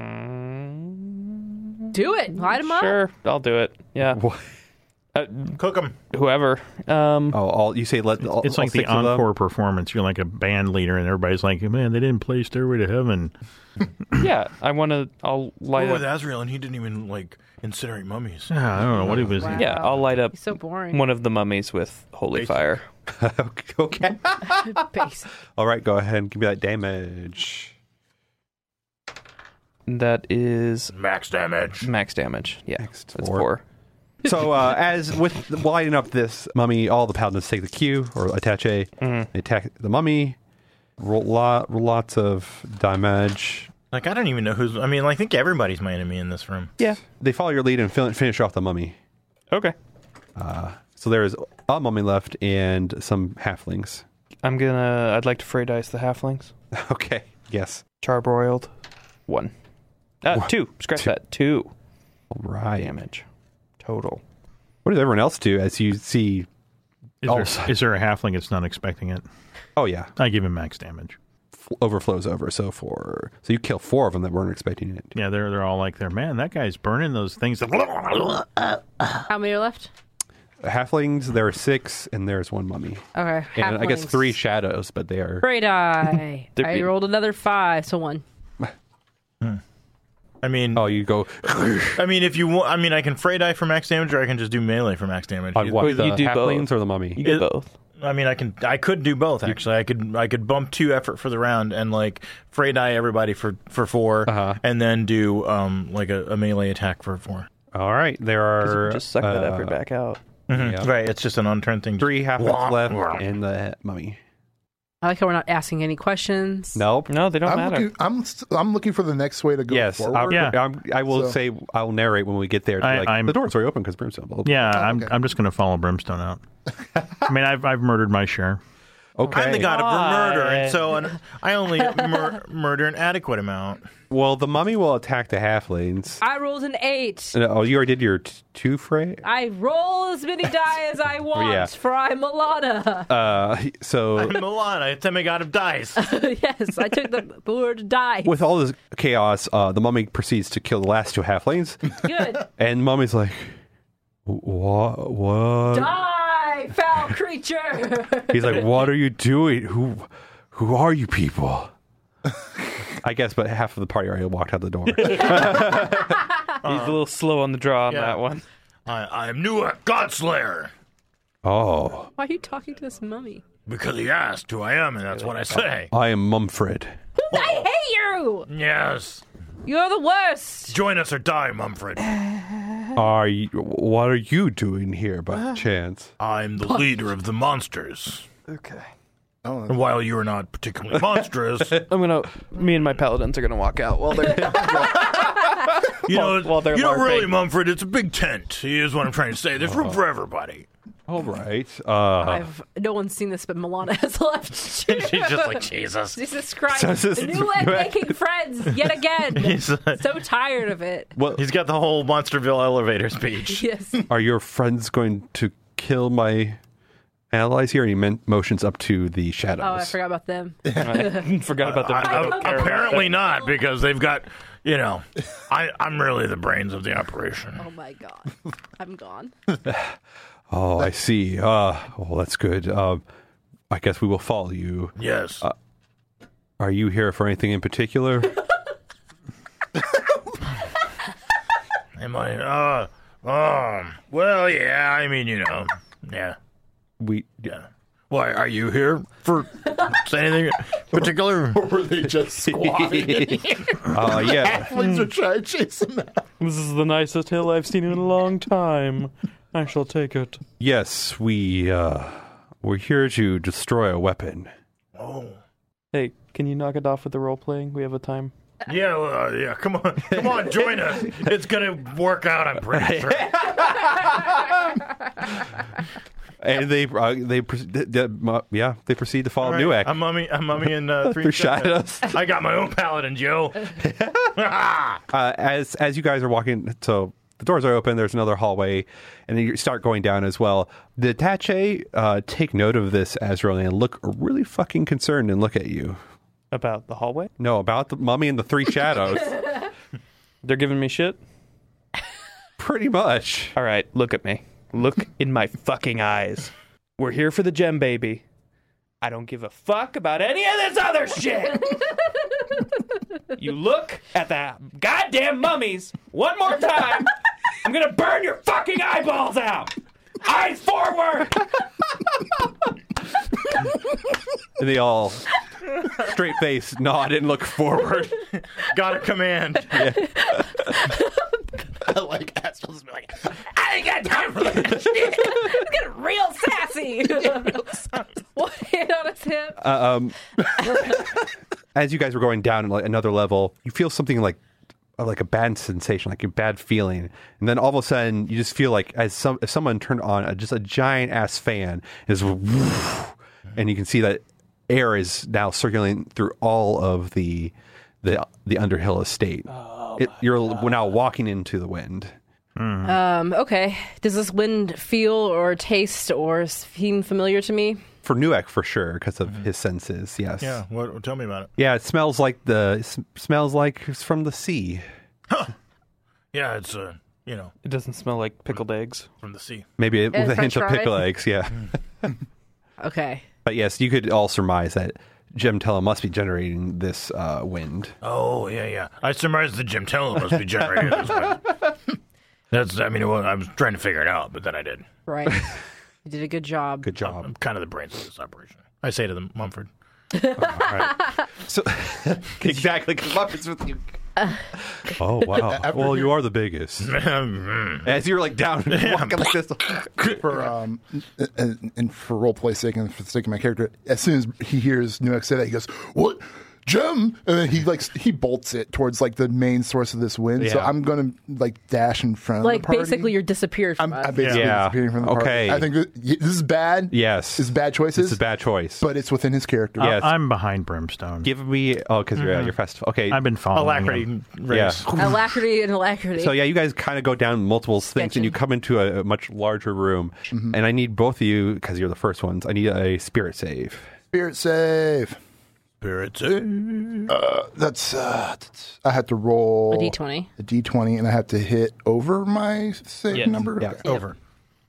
Do it. Light them up. Sure, I'll do it. Yeah. what? Cook them. Whoever. You say let. It's all like the 6 of them? encore performance. You're like a band leader, and everybody's like, man, they didn't play Stairway to Heaven. Yeah, I want to. I'll light With up. Azrael, and he didn't even like incinerate mummies. I don't know what he was. Wow. Yeah, I'll light up He's so boring. one of the mummies with holy Basic. fire. Okay. Basic. All right, go ahead and give me that damage. That is Max damage. max damage. Yeah, Next, that's 4. 4. So as with lighting up this mummy, all the paladins take the cue or attaché. They attack the mummy. Roll lots of damage. Like I don't even know who's. I mean, I think everybody's my enemy in this room. Yeah. They follow your lead and finish off the mummy. Okay. So there is a mummy left and some halflings. I'd like to fray dice the halflings. Okay. Yes. Charbroiled. 1. 2. Scratch that. 2 All right. damage. Total. What does everyone else do as you see? Is there a halfling that's not expecting it? Oh yeah, I give him max damage. overflows over. So you kill 4 of them that weren't expecting it. Yeah, they're all like, man, that guy's burning those things. How many are left? Halflings, there are 6, and there's 1 mummy, Okay. and I guess halflings. 3 shadows, but they are. Great eye. They're I being- rolled another 5, so 1. I mean, Oh, you go I mean, if you want, I mean, I can fray die for max damage, or I can just do melee for max damage. on what? Well, The you do halflings both. or the mummy? You do It- both. I mean, I could do both actually. I could bump 2 effort for the round and like fray die everybody for 4, and then do like a melee attack for 4. All right, there are Just suck that effort back out. Yeah. Right, it's just an unturned thing. 3 halflings left and the mummy. I like how we're not asking any questions. Nope. No, they don't I'm matter. I'm looking for the next way to go Yes, forward. I will So- say I'll narrate when we get there. I'm- The door's already open because Brimstone. Blah, blah, blah. Yeah, okay. I'm just going to follow Brimstone out. I mean, I've murdered my share. Okay. I'm the god of murder, Why? and so I only murder an adequate amount. Well, the mummy will attack the halflings. I rolled an 8. Oh, you already did your 2 fray? I roll as many die as I want, Yeah. for I'm Milana. So I'm Milan, a demigod of dice. Yes, I took the word die. with all this chaos, the mummy proceeds to kill the last 2 halflings. Good. And mummy's like, what? Die, foul creature. He's like, what are you doing? Who are you people? I guess, but half of the party already walked out the door. He's a little slow on the draw on yeah. that one. I am Nuak, Godslayer, Oh, Why are you talking to this mummy? because he asked who I am, and that's what I say. I am Mumfred. I hate you. Yes, You're the worst. join us or die, Mumfred. What are you doing here by chance? I'm the leader of the monsters. Okay. And while you are not particularly monstrous, Me and my paladins are gonna walk out while they're. you know, while they're you know, LARPing. really, Mumfred, it's a big tent. Is what I'm trying to say. There's room for everybody. All right. No one's seen this, but Milana has left. She's just like Jesus. Jesus Christ. So this is- A new way of making friends yet again. He's, So tired of it. Well, he's got the whole Monsterville elevator speech. Yes. are your friends going to kill my allies here? And he motions up to the shadows. Oh, I forgot about them. I forgot about the. Apparently not, because they've got, you know, I'm really the brains of the operation. Oh my god. I'm gone. Oh, I see. Oh, that's good. I guess we will follow you. Yes. Are you here for anything in particular? Am I? Well, yeah. I mean, you know, yeah. Yeah. Why are you here for anything particular? Or were they just squatting? Yeah. Halflings are trying to chase them out. This is the nicest hill I've seen in a long time. I shall take it. Yes, we're here to destroy a weapon. Oh. Hey, can you knock it off with the role playing? We have a time. Yeah, come on, join us. It's gonna work out, I'm pretty sure. And they proceed to follow All right, Newek. I'm mummy in three Through shadows. I got my own paladin, Joe. As you guys are walking, so the doors are open. There's another hallway, and then you start going down as well. The Attache take note of this, Azrael, and look really fucking concerned and look at you. About the hallway? No, about the mummy and the three shadows. They're giving me shit? Pretty much. All right, look at me. Look in my fucking eyes. We're here for the gem, baby. I don't give a fuck about any of this other shit. You look at the goddamn mummies one more time, I'm gonna burn your fucking eyeballs out. Eyes forward. And they all straight face nod and look forward. Got a command. I like Astral's like, I ain't got time for that shit. It's getting real sassy. One hand on his hip. As you guys were going down like another level, you feel something like a bad sensation, like a bad feeling, and then all of a sudden you just feel like if someone turned on just a giant ass fan, is and you can see that air is now circulating through all of the Underhill estate. We're now walking into the wind. Okay. Does this wind feel or taste or seem familiar to me? For Newek, for sure, because of his senses. Yes. Yeah. Tell me about it. Yeah. It smells like it's from the sea. Yeah, it's It doesn't smell like pickled eggs. from the sea. Maybe with a French hint of fries? pickle eggs. Yeah. Okay. But yes, you could all surmise that Gemtella must be generating this wind. Oh yeah. I surmise the Gemtella must be generating this way. I was trying to figure it out, but then I did. Right. You did a good job. Good job. I'm kind of the brains of this operation. I say to them, Mumford. All right. So exactly, because Muppets with you. Oh wow! Well, you are the biggest. As you're like down, walking like this. for and for role play sake and for the sake of my character, as soon as he hears Newek say that, he goes, "What, Gem?" And then he bolts it towards like the main source of this wind. So Yeah. I'm gonna like dash in front Like of the party. basically you're disappeared from us. I'm basically Yeah. disappearing from the party. Okay. I think this is bad. Yes, This is bad choices. This is a bad choice. but it's within his character. Yes. I'm behind Brimstone. Give me because you're at your festival. Okay, I've been following Alacrity him. race. Alacrity and alacrity. So yeah, you guys kind of go down multiple things, and you come into a much larger room. And I need both of you because you're the first ones. I need a spirit save. Spirit save. Spirits. That's I had to roll A D20. A D20, and I have to hit over my save Yes. number. Yeah. Okay. Over.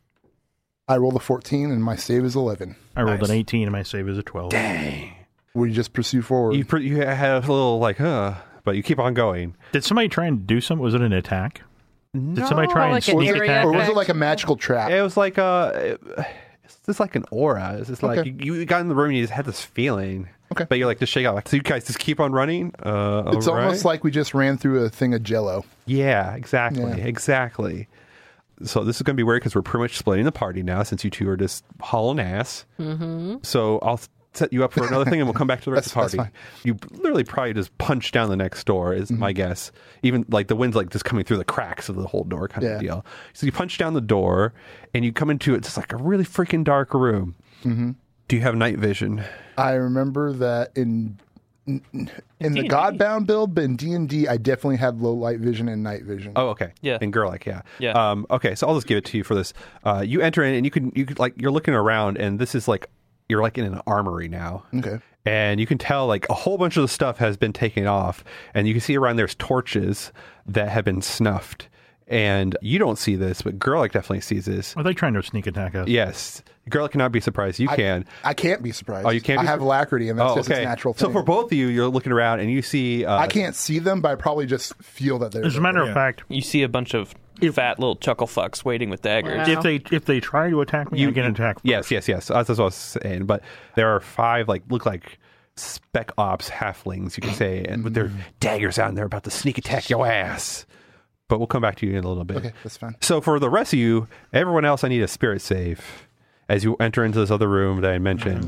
I rolled a 14, and my save is 11. I rolled Nice. an 18 and my save is a 12. We just pursue forward. You had a little like, but you keep on going. Did somebody try and do something? Was it an attack? Did somebody try and like an sneak area attack? or was effect. it like a magical trap? It was like it's just like an aura. It's just like Okay. you got in the room and you just had this feeling. Okay. But you're like just shake out. So you guys just keep on running. It's almost like we just ran through a thing of Jello. Yeah, exactly, Yeah. exactly. So this is going to be weird because we're pretty much splitting the party now since you two are just hauling ass. Mm-hmm. So I'll set you up for another thing and we'll come back to the rest of the That's party. fine. You literally probably just punch down the next door is my guess. Even like the wind's like just coming through the cracks of the whole door kind Yeah. of deal. So you punch down the door and you come into it just like a really freaking dark room. Mm-hmm. Do you have night vision? I remember that in the D&D. Godbound build, but in D&D, I definitely had low light vision and night vision. Oh, okay. Yeah. And Gerlach, yeah. Yeah. Okay, so I'll just give it to you for this. You enter in and you can like you're looking around and this is like you're like in an armory now. Okay. And you can tell like a whole bunch of the stuff has been taken off and you can see around there's torches that have been snuffed. And you don't see this, but Gerlach definitely sees this. Are they trying to sneak attack us? Yes. Gerlach cannot be surprised. You can. I can't be surprised. Oh, you can't I be have alacrity, and that's just its natural thing. So for both of you, you're looking around and you see I can't see them, but I probably just feel that they're As a matter Yeah. of fact, You see a bunch of fat little chuckle fucks waiting with daggers. Wow. if they try to attack me, I can attack. Yes. That's what I was saying. But there are 5 look like spec ops halflings, you could say, and with their daggers out and they're about to sneak attack your ass. But we'll come back to you in a little bit. Okay, that's fine. So for the rest of you, everyone else, I need a spirit save as you enter into this other room that I mentioned. And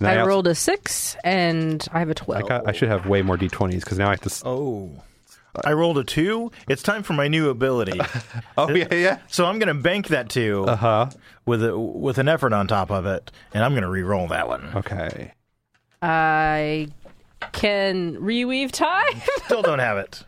I also- rolled a 6, and I have a 12. I should have way more d20s because now I have to. Oh. I rolled a 2. It's time for my new ability. Oh yeah. So I'm going to bank that 2 with an effort on top of it, and I'm going to re-roll that one. Okay. I can reweave time. Still don't have it.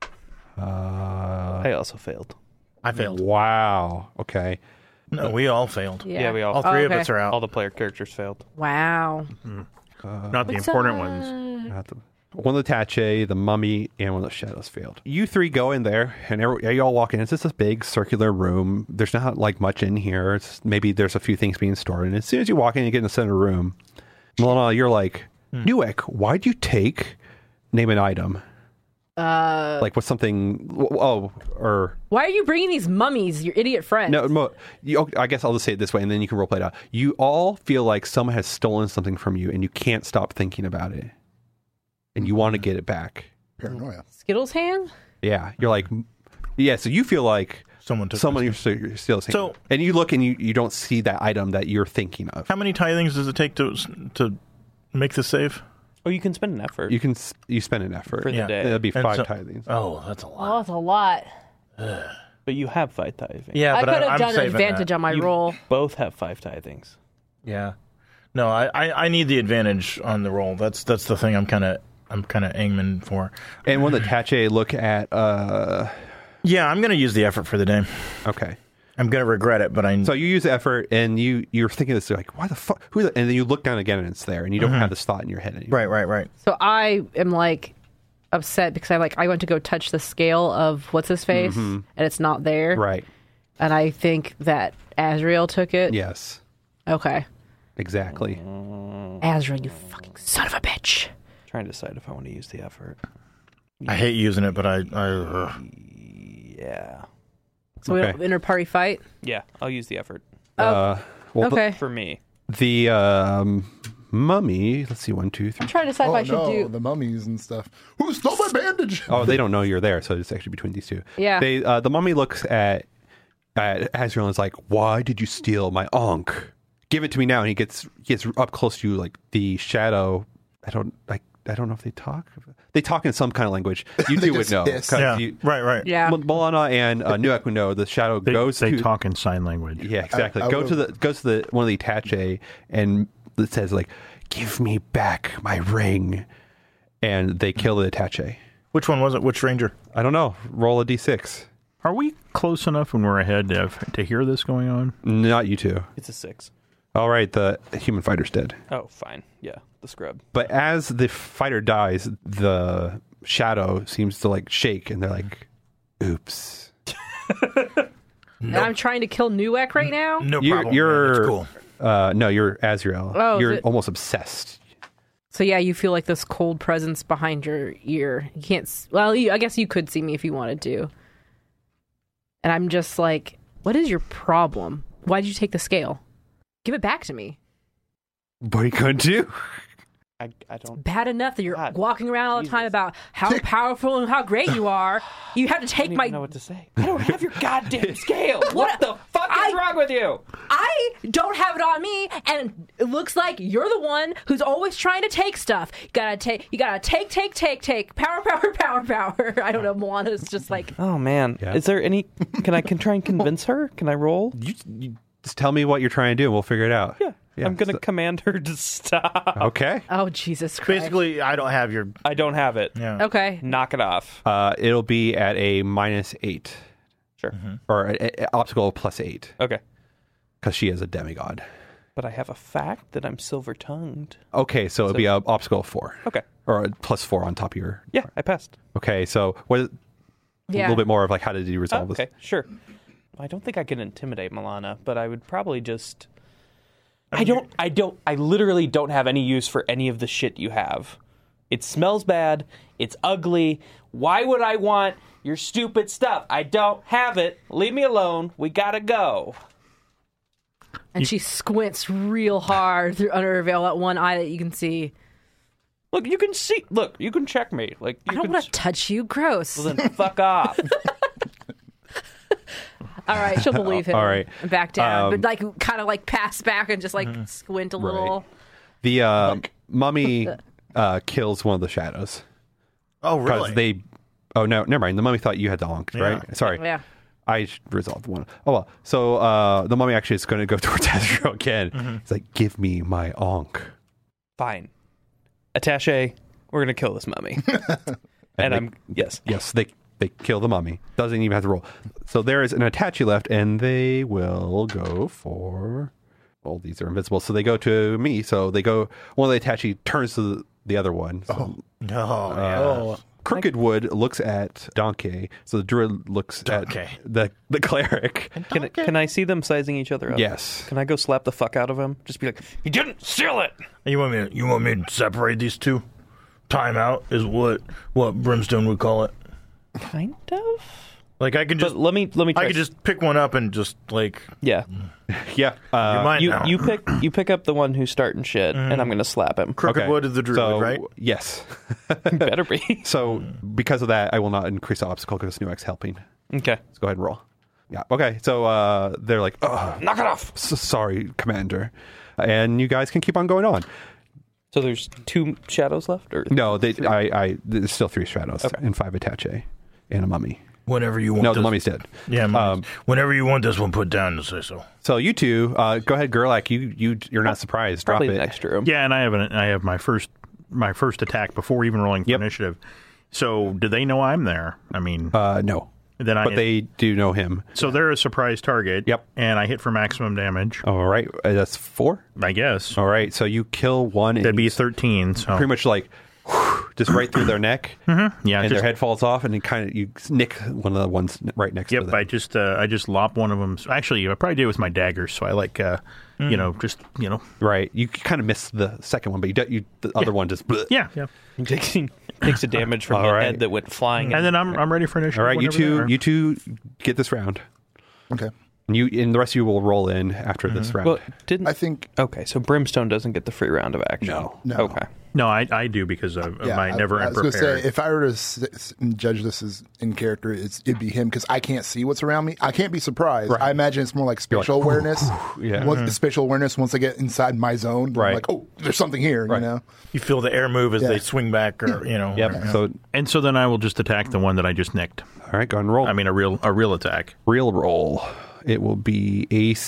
I also failed. I failed. Wow. Okay. No, we all failed. Yeah, we all All three of okay. us are out. all the player characters failed. Wow. Not the important ones. Not the- One of the Tache, the Mummy, and one of the Shadows failed. You three go in there, and you all walk in. It's just a big circular room. There's not like much in here. Maybe there's a few things being stored. And as soon as you walk in, you get in the center room. Milana, you're like, Newek, why'd you name an item? Like what's something? Or Why are you bringing these mummies, your idiot friend? no, I guess I'll just say it this way, and then you can roleplay it out. You all feel like someone has stolen something from you, and you can't stop thinking about it, and you want to get it back. Paranoia. Skittles hand? Yeah, you're like, yeah. So you feel like Someone took you're still saying. So- and you look and you don't see that item that you're thinking of. How many tithings does it take to make the save? Oh, you can spend an effort. You spend an effort For the Yeah. day. That'd be And 5 so- tithings. Oh, that's a lot. Oh, that's a lot. But you have 5 tithings. Yeah, I but could have I'm done an saving advantage that. on my You roll. both have 5 tithings. Yeah. No, I need the advantage on the roll. That's the thing I'm kind of aiming for. And when the Tache look at, Yeah, I'm going to use the effort for the day. okay. I'm going to regret it, but So you use effort, and you're thinking this like, why the fuck? Who? And then you look down again, and it's there, and you don't have this thought in your head anymore. Right. So I am like upset because I went to go touch the scale of what's his face, and it's not there. Right. And I think that Azrael took it. Yes. Okay. Exactly. Azrael, you fucking son of a bitch. Trying to decide if I want to use the effort. I hate using it, but Yeah. So we Okay. don't inter-party fight? Yeah, I'll use the effort. Well, Okay. For me. The mummy. Let's see. 1, 2, 3. I'm trying to decide if I should do... the mummies and stuff. Who stole my bandage? Oh, they don't know you're there, so it's actually between these two. Yeah. They the mummy looks at Azrael and is like, "Why did you steal my ankh? Give it to me now." And he gets up close to you, like the shadow. I don't know if they talk. They talk in some kind of language. You They two would just know. hiss. 'cause yeah. you- Right. Yeah. Milana and Newek would know. The shadow goes They to talk in sign language. Yeah, exactly. I Goes to the one of the Tache, and it says like, "Give me back my ring," and they kill the Tache. Which one was it? Which ranger? I don't know. Roll a d6. Are we close enough when we're ahead to hear this going on? Not you two. It's a 6. All right, the human fighter's dead. Oh, fine. Yeah, the scrub. But as the fighter dies, the shadow seems to like shake, and they're like, "Oops." And I'm trying to kill Newek right now? No You're- problem. you're- man. It's cool. No, you're Azrael. Oh, you're is it- almost obsessed. So yeah, you feel like this cold presence behind your ear. You can't... I guess you could see me if you wanted to. And I'm just like, what is your problem? Why did you take the scale? Give it back to me. What are you going to do? I don't... Bad enough that you're God, walking around all the time Jesus. about how powerful and how great you are. You have to I take don't my... even know what to say. I don't have your goddamn scale. What the fuck I- is wrong with you? I don't have it on me, and it looks like you're the one who's always trying to take stuff. You gotta take. Power. I don't know. Moana's just like, Oh man, Yeah. is there any? Can I try and convince her? Can I roll? You just tell me what you're trying to do, and we'll figure it out. Yeah, I'm gonna so- command her to stop. Okay. oh Jesus Christ. Basically, I don't have your. I don't have it. Yeah. Okay. Knock it off. It'll be at a -8, Sure. or a obstacle +8, Okay. because she is a demigod. But I have a fact that I'm silver tongued. Okay, so it'll be a obstacle of 4, Okay. or a +4 on top of your. Yeah, I passed. Okay, so what? A Yeah. little bit more of like how did you resolve Okay, this? sure. I don't think I can intimidate Milana, but I would probably just. I literally don't have any use for any of the shit you have. It smells bad. It's ugly. Why would I want your stupid stuff? I don't have it. Leave me alone. We gotta go. And she squints real hard through under her veil, that one eye that you can see. Look, you can see. Look, you can check me. Like you I don't can. want to touch you. Gross. Well, then fuck off. All right, she'll believe him. All right. And back down, Um, but like kind of like pass back and just like squint a little. The mummy kills one of the shadows. Oh, really? Because oh, no, never mind. The mummy thought you had the Ankh, right? Sorry. Yeah. I resolved one. Oh, well. So the mummy actually is going to go towards Azrael again. It's like, give me my Ankh. Fine. Attaché, we're going to kill this mummy. Yes. Yes, they kill the mummy. Doesn't even have to roll. So there is an attaché left, and they will go for... Well, these are invisible. So they go to me. So they go... One of the attaché turns to the other one. So, Crookedwood looks at Donkey. So the druid looks at the cleric. Can I see them sizing each other up? Yes. Can I go slap the fuck out of him? Just be like, you didn't steal it! You want me to separate these two? Time out is what Brimstone would call it. Kind of? Like I can just But let me try. I could just pick one up and just like Yeah. Yeah. You pick up the one who's starting shit, and I'm gonna slap him. Crookedwood is the druid, so, right? Yes. Better be. So because of that, I will not increase the obstacle because Nuex helping. Okay. Let's go ahead and roll. Yeah. Okay. So they're like, oh, Knock it off. sorry, Commander. And you guys can keep on going on. So there's 2 shadows left? Or No, there's still 3 shadows and 5 attaché and a mummy. Whenever you want. No, the mummy's dead. Yeah. Whenever you want this one put down, to say so. So you two, go ahead, Gerlach. You're not surprised. Drop Probably it. next to him. Yeah, and I have my first attack before even rolling for initiative. So do they know I'm there? I mean, No. then I But hit. they do know him. So they're a surprise target. Yep. And I hit for maximum damage. All right. That's 4. I guess All right. So you kill one. that'd and be you 13. So pretty much like just right through their neck. yeah, And just, their head falls off, and then you nick one of the ones right next to Yep, them. I just lop one of them. Actually, I probably did it with my daggers. So I like Right. You kind of missed the second one, but the other one just. Bleh. yeah. He takes a damage from All the right. head that went flying. And then I'm ready for initiative. All right. whenever You they are. two get this round. Okay. And the rest of you will roll in after this round. Well, didn't I think. Okay, so Brimstone doesn't get the free round of action. No. Okay. No, I do because of my never I am was going to prepared. say, if I were to judge this as in character, it'd be him because I can't see what's around me. I can't be surprised. Right. I imagine it's more like spatial like, awareness. yeah. Spatial awareness once I get inside my zone. Right. I'm like, oh, there's something here, Right. you know? You feel the air move as Yeah. they swing back, or Yep. or- So, then I will just attack the one that I just nicked. all right, go ahead and roll. I mean, a real attack. real roll. It will be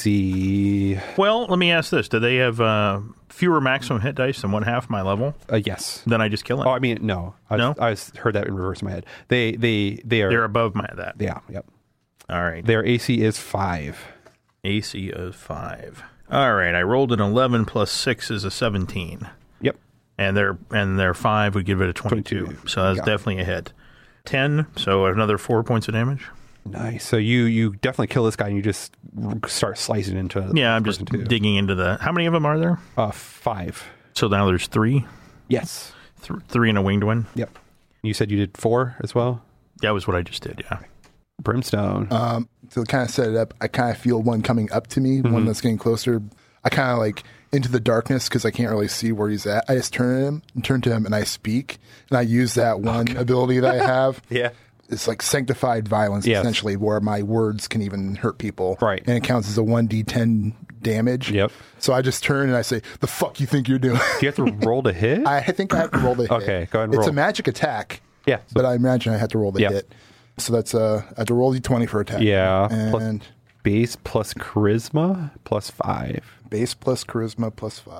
AC. Well, let me ask this: do they have fewer maximum hit dice than 1/2 my level? Yes. Then I just kill it. Oh, I mean, no. No? I heard that in reverse in my head. They are. They're above that. Yeah. Yep. All right. Their AC is 5. AC of 5. All right. I rolled an 11 plus 6 is a 17, Yep. and their 5 would give it a 22. 22. So that's Got it. definitely a hit. 10. So another 4 points of damage. Nice. So you definitely kill this guy and you just start slicing into. Yeah, I'm the just person too. digging into the. How many of them are there? 5. So now there's 3. Yes. 3 and a winged one. Yep. You said you did 4 as well. That was what I just did. Yeah. Brimstone. To kind of set it up, I kind of feel one coming up to me, one that's getting closer. I kind of like into the darkness because I can't really see where he's at. I just turn to him and I speak, and I use that one ability that I have. Yeah. It's like sanctified violence, Yes. essentially, where my words can even hurt people. Right. And it counts as a 1d10 damage. Yep. So I just turn and I say, the fuck you think you're doing? Do you have to roll to hit? I think I have to roll the hit. Okay, go ahead and It's roll. a magic attack. Yeah. But I imagine I have to roll the Yep. hit. So that's I have to roll d20 for attack. Yeah. And Base plus charisma plus 5. base plus charisma plus 5.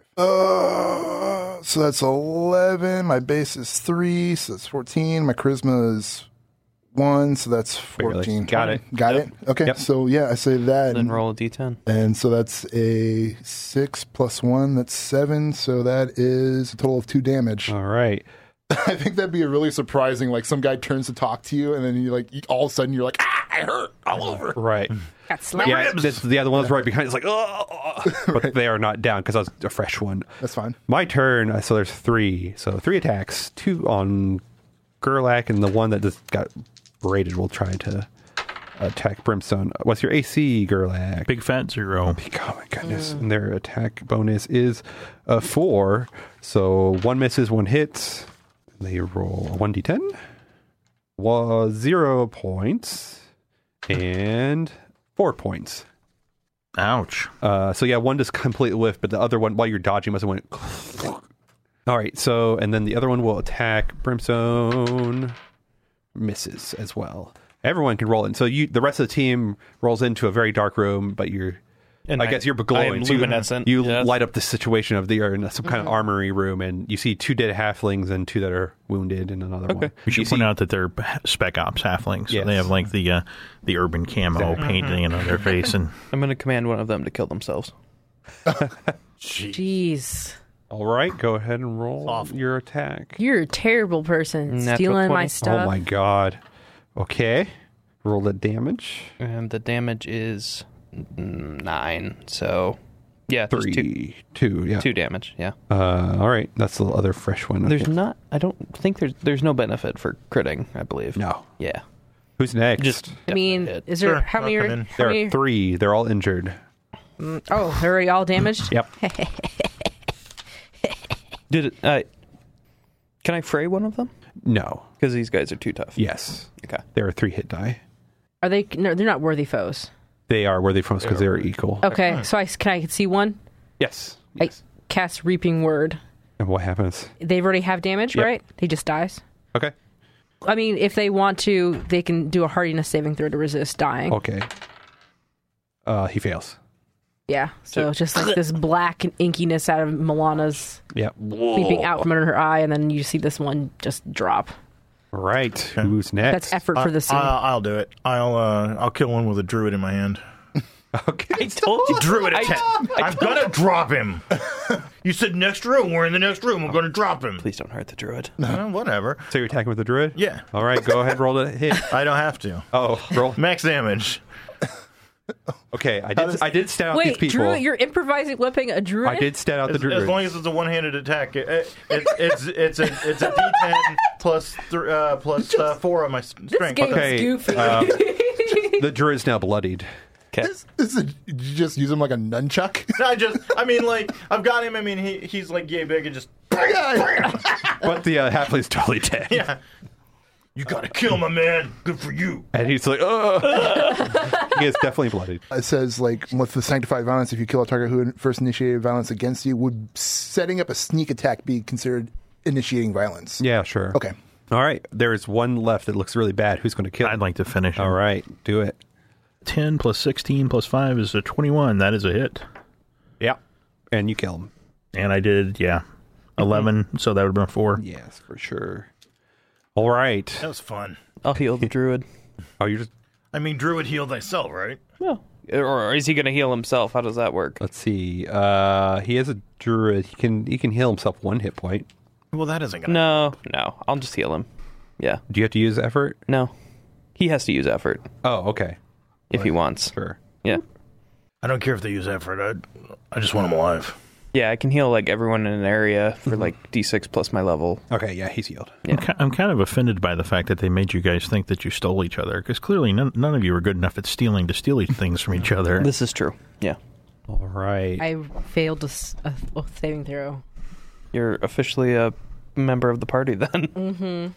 So that's 11. My base is 3, so that's 14. My charisma is 1, so that's 14. Got it. Got it? Okay. Yep. So yeah, I say that. Then roll a d10. And so that's a 6 plus 1, that's 7. So that is a total of 2 damage. All right. I think that'd be a really surprising. Like some guy turns to talk to you, and then all of a sudden you're like, I hurt all over. Right. Got slapped. Yeah, the other one's right behind. It's like, oh, but they are not down because I was a fresh one. That's fine. My turn. So there's 3. So 3 attacks, 2 on Gerlach, and the one that just got raided will try to attack Brimstone. What's your AC, Gerlach? Big fat 0. Oh my goodness! And their attack bonus is a 4. So 1 misses, 1 hits. They roll a 1d10. Was 0 points and 4 points. Ouch. So yeah, one just completely whiffed, but the other one, while you're dodging, must have went. All right, so and then the other one will attack Brimstone. Misses as well. Everyone can roll in. So the rest of the team rolls into a very dark room, but I guess you're glowing. I am so luminescent. You yes. light up the situation of you're in some kind of armory room, and you see 2 dead halflings and 2 that are wounded, and another one. We should point out that they're Spec Ops halflings. So Yes. they have like the urban camo painting on their face, and I'm going to command one of them to kill themselves. Jeez. All right, go ahead and roll your attack. You're a terrible person. Natural Stealing 20. my stuff. Oh my god. Okay, roll the damage. And the damage is 9. So, yeah, there's 3, 2, yeah. 2 damage. Yeah. All right, that's the other fresh one. There's Okay. not. I don't think there's no benefit for critting. I believe. No. Yeah. Who's next? Just. I mean, definitely is there Sure, how many I'll are? come in. How there many? are 3. They're all injured. Oh, they're already all damaged. Yep. Did it? Can I fray one of them? No. Because these guys are too tough. Yes. Okay. There are 3 hit die. Are they? No, they're not worthy foes. They are worthy from us because they are equal. Okay, so can I see one? Yes. I cast Reaping Word. And what happens? They already have damage, Yep. right? He just dies. Okay. I mean, if they want to, they can do a hardiness saving throw to resist dying. Okay. He fails. Yeah. So just like this black and inkiness out of Milana's Yep. leaping out from under her eye, and then you see this one just drop. All right. Who's next? That's effort for the scene. I'll do it. I'll kill one with a druid in my hand. Okay. I told you. Druid attack. I'm gonna drop him. You said next room. We're in the next room. I'm gonna drop him. Please don't hurt the druid. Whatever. So you're attacking with the druid? Yeah. All right. Go ahead. Roll the hit. I don't have to. Oh, roll. Max damage. Okay. I did stat out these Wait, people. Druid, you're improvising whipping a druid? I did stat out the As druid. long as it's a one-handed attack, it's a D10 plus 4 on my This strength. game's Okay, goofy. The druid's now bloodied. Okay. Did you just use him like a nunchuck? I've got him. I mean, he's like yay big and just But the halfling's totally dead. yeah. You gotta kill my man. Good for you. And he's like, oh. He is definitely bloodied. It says, like, with the sanctified violence, if you kill a target who first initiated violence against you, would setting up a sneak attack be considered initiating violence? Yeah, sure. Okay. All right. There's one left that looks really bad. Who's going to kill him? I'd like to finish. All right. Do it. 10 plus 16 plus 5 is a 21. That is a hit. Yeah. And you kill him. And I did, 11. So that would have been a 4. Yes, for sure. All right. That was fun. I'll heal the druid. Oh, you're just. I mean, druid heal thyself, right? Well, or is he going to heal himself? How does that work? Let's see. He has a druid. He can heal himself 1 hit point. Well, that isn't gonna. No. I'll just heal him. Yeah. Do you have to use effort? No. He has to use effort Oh, okay. if he wants. Sure. Yeah. I don't care if they use effort. I just want him alive. Yeah, I can heal like everyone in an area for like D6 plus my level. Okay. Yeah, he's healed. I'm kind of offended by the fact that they made you guys think that you stole each other, because clearly none of you are good enough at stealing to steal things from each other. This is true. Yeah. All right. I failed a saving throw. You're officially a member of the party then.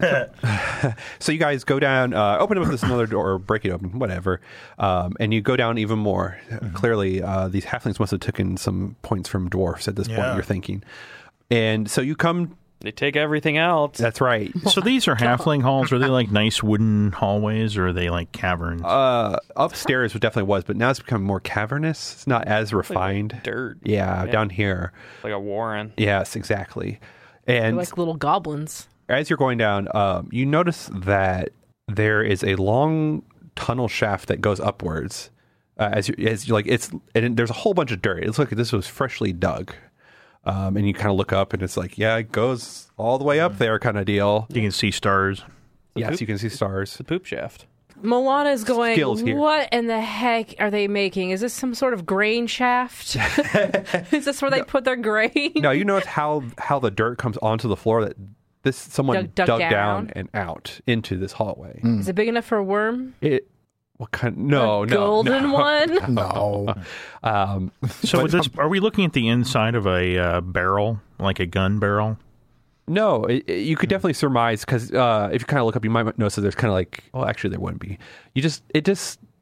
So you guys go down, open up this another door, or break it open, whatever, and you go down even more. Clearly, these halflings must have taken some points from dwarfs at this point, Yeah. you're thinking. And so you come... They take everything else. That's right. So these are halfling halls. Are they like nice wooden hallways, or are they like caverns? Upstairs it definitely was, but now it's become more cavernous. It's not as refined. Dirt. Yeah, down here. Like a warren. Yes, exactly. They're And like little goblins. as you're going down, you notice that there is a long tunnel shaft that goes upwards. As you like, and there's a whole bunch of dirt. It's like this was freshly dug. And you kind of look up, and it's like, yeah, it goes all the way up there, kind of deal. You can see stars. Yes, you can see stars. The poop shaft. Milana is going, Skills here. what in the heck are they making? Is this some sort of grain shaft? Is this where they put their grain? No, you notice how the dirt comes onto the floor. That someone Dug dug down? down and out into this hallway. Is it big enough for a worm? What kind? No, A no, golden no. one? No. So with this, are we looking at the inside of a barrel, like a gun barrel? No, you could definitely surmise, because if you kind of look up, you might notice that there's kind of like, well, actually there wouldn't be. It just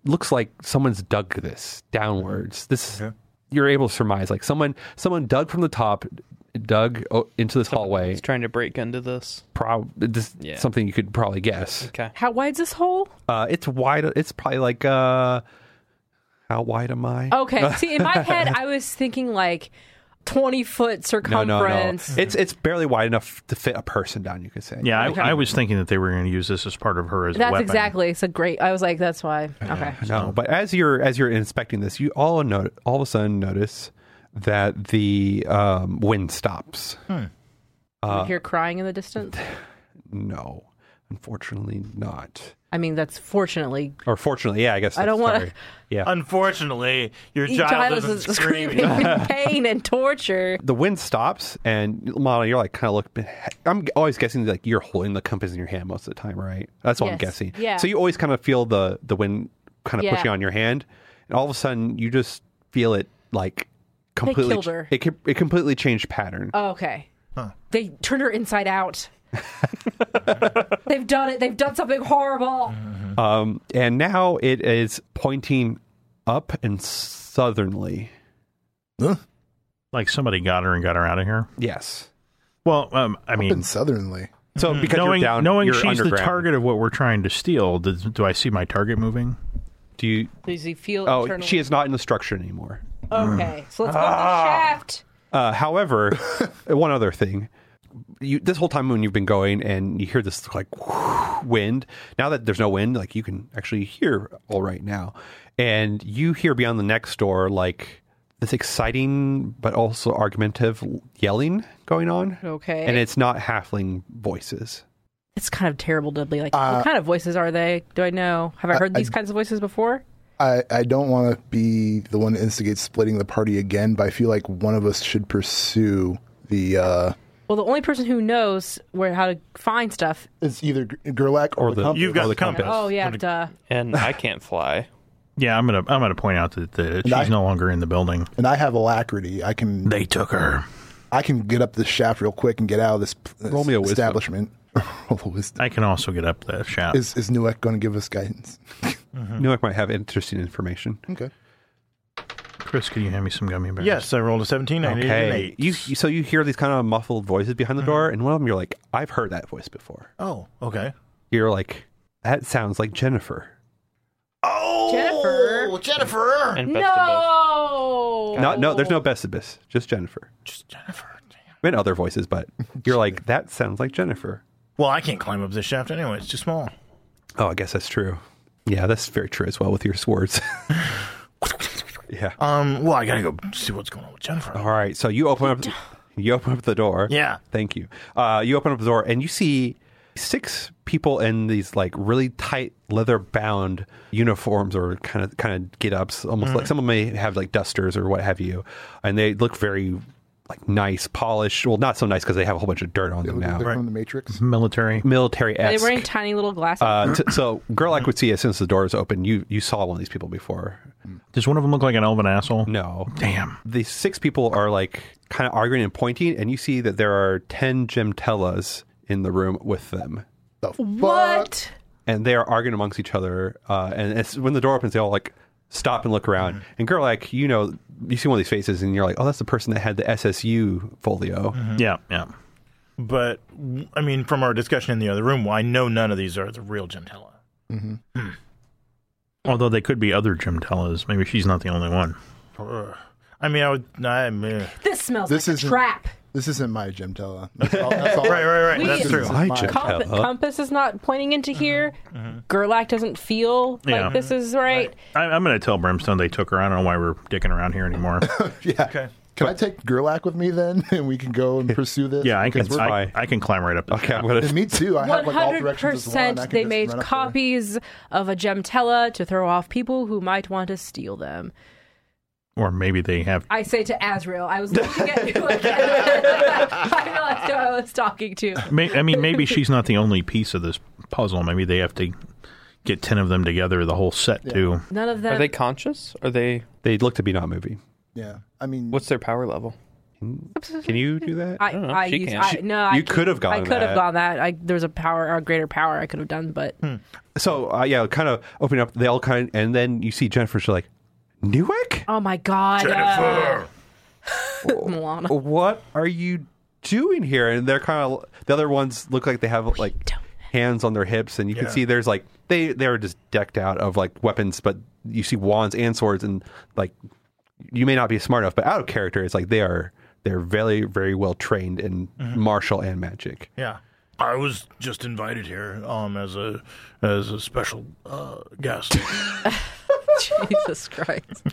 looks like someone's dug this downwards. You're able to surmise like someone dug from the top, dug into this hallway. He's trying to break into this. Something you could probably guess. Okay. How wide's this hole? It's wide. It's probably like how wide am I? Okay. See, in my head, I was thinking like 20-foot circumference. No. It's barely wide enough to fit a person down, you could say. Yeah, I was thinking that they were going to use this as part of her as a That's weapon. exactly. It's a great. I was like, that's why. Okay. No, but as you're inspecting this, you all of a sudden notice that the wind stops. You hear crying in the distance? No, unfortunately not. I mean, that's fortunately. Or fortunately, yeah, I guess. I don't want to. Yeah. Unfortunately, your Each child is isn't screaming screaming. in pain and torture. The wind stops, and Lana, you're like kind of looking. I'm always guessing like you're holding the compass in your hand most of the time, right? That's what I'm Yes. guessing. Yeah. So you always kind of feel the wind kind of Yeah. pushing on your hand, and all of a sudden you just feel it like completely. killed her. It completely changed pattern. Oh, okay. They turned her inside out. They've done it. They've done something horrible. And now it is pointing up and southernly. Like somebody got her and got her out of here. Yes. Well, I Up mean, in southernly. So because knowing you're down, knowing you're she's the underground. target of what we're trying to steal, do I see my target moving? Do you? Does he feel Oh, internally? she is not in the structure anymore. Okay, so let's go to the shaft. However, one other thing. This whole time when you've been going and you hear this like wind, now that there's no wind, like you can actually hear all right now. And you hear beyond the next door like this exciting but also argumentative yelling going on. Okay. And it's not halfling voices. It's kind of terrible to be like, what kind of voices are they? Do I know? Have I heard these kinds of voices before? I don't want to be the one that instigates splitting the party again, but I feel like one of us should pursue the. Well, the only person who knows how to find stuff. It's either Gerlach or the compass. You've got the the compass. Oh yeah, duh. And I can't fly. Yeah, I'm gonna point out that she's no longer in the building. And I have alacrity. I can They took her. get up this shaft real quick and get out of this Roll me a wisdom. establishment. Roll a wisdom. I can also get up the shaft. Is Nuek going to give us guidance? Newark might have interesting information. Okay. Chris, can you hand me some gummy bears? Yes, I rolled a 17. I needed an Okay. 8. So you hear these kind of muffled voices behind the door, and one of them you're like, I've heard that voice before. Oh, okay. You're like, that sounds like Jennifer. Oh, Jennifer. And best of both. No. No, there's no Besibus, just Jennifer. Just Jennifer. Damn. I meant other voices, but you're like, that sounds like Jennifer. Well, I can't climb up this shaft anyway. It's too small. Oh, I guess that's true. Yeah, that's very true as well with your swords. Yeah. Well, I gotta go see what's going on with Jennifer. All right. So you open up the door. Yeah. Thank you. You open up the door and you see 6 people in these like really tight leather bound uniforms or kind of get ups, almost like some of them may have like dusters or what have you, and they look very like nice, polished. Well, not so nice because they have a whole bunch of dirt on them now. They're from the Matrix. Military. Military Are they esque. wearing tiny little glasses? So, girl, I could see as soon as the door is open, you saw one of these people before. Does one of them look like an elven asshole? No. Damn. These 6 people are like kind of arguing and pointing, and you see that there are 10 Gemtellas in the room with them. The fuck? What? And they are arguing amongst each other. And it's, when the door opens, they all like stop and look around. And girl, like, you see one of these faces, and you're like, oh, that's the person that had the SSU folio. Yeah, yeah. But, I mean, from our discussion in the other room, I know none of these are the real Gentella. Although they could be other Gemtellas. Maybe she's not the only one. I mean, This smells This like a isn't- trap. This isn't my Gemtella. That's all. right. We- That's true. My Mine. Gemtella. Compass is not pointing into here. Gerlach doesn't feel Yeah. like this is right. I'm going to tell Brimstone they took her. I don't know why we're dicking around here anymore. Yeah. Okay. Can I take Gerlach with me then, and we can go and pursue this? Yeah, I can. Because we're- I can climb right up. The Okay, shaft. I'm gonna. And me too. I have like all directions as one. I 100% can they just made run up there. copies of a Gemtella to throw off people who might want to steal them. Or maybe they have. I say to Azrael, I was looking at you again. I realized who I was talking to. I mean, maybe she's not the only piece of this puzzle. Maybe they have to get 10 of them together, the whole set too. None of them. Are they conscious? Are they? They look to be not moving. Yeah. I mean, What's their power level? Can you do that? You could have gone I could have that. gone that. There's a greater power I could have done, but So kind of opening up. They all and then you see Jennifer. She's like, Newick? oh my god, Jennifer. Milana. What are you doing here? And they're kind of the other ones look like they have like hands on their hips, and you can see there's like they're just decked out of like weapons, but you see wands and swords, and like you may not be smart enough, but out of character, it's like they're very, very well trained in martial and magic. Yeah. I was just invited here as a special guest. Jesus Christ.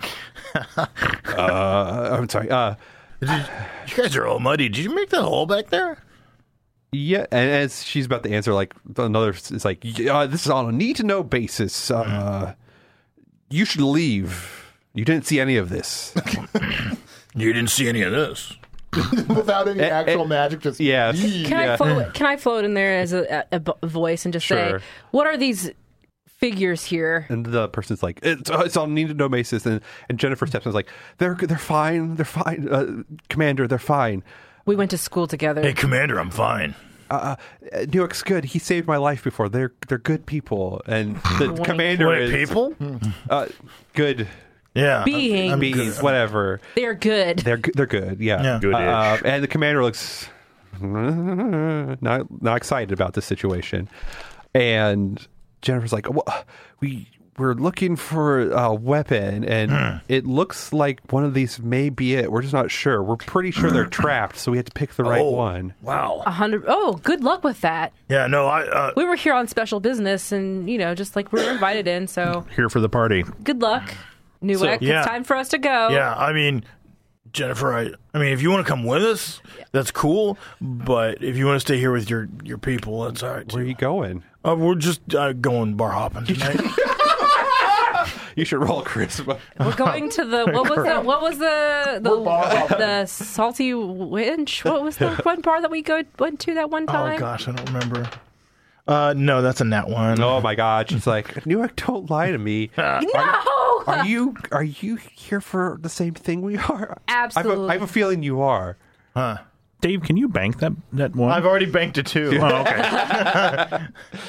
I'm sorry. You guys are all muddy. Did you make that hole back there? Yeah, and as she's about to answer, like another is like, this is on a need to know basis. You should leave. You didn't see any of this. You didn't see any of this. Without any actual magic, just Yes. Can I float in there as a voice and just say, Sure. what are these figures here? And the person's like, it's on need to know basis, and Jennifer steps in and is like, they're fine, Commander, they're fine. We went to school together. Hey, Commander, I'm fine. Newick's good. He saved my life before. They're good people, and the commander What, is people? good. Yeah. Bees, whatever. They're good. They're good. Yeah. Yeah. Good-ish. And the commander looks not excited about this situation. And Jennifer's like, well, we're looking for a weapon, and it looks like one of these may be it. We're just not sure. We're pretty sure they're trapped, so we have to pick the right one. Wow. 100. Oh, good luck with that. Yeah, no, We were here on special business, and just like we were invited in. So Here for the party. good luck, Newick. yeah. It's time for us to go. yeah, I mean, Jennifer, I mean, if you want to come with us, that's cool. But if you want to stay here with your people, that's all right, Where are too. you going? We're just going bar hopping tonight. You should roll charisma. We're going to the what was the salty winch? What was the one bar that we went to that one time? Oh, gosh, I don't remember. No, that's a nat one. Oh my God! She's like, Newick, don't lie to me. No. Are you here for the same thing we are? Absolutely. I have a feeling you are. Dave, can you bank that one? I've already banked a 2. Oh, okay.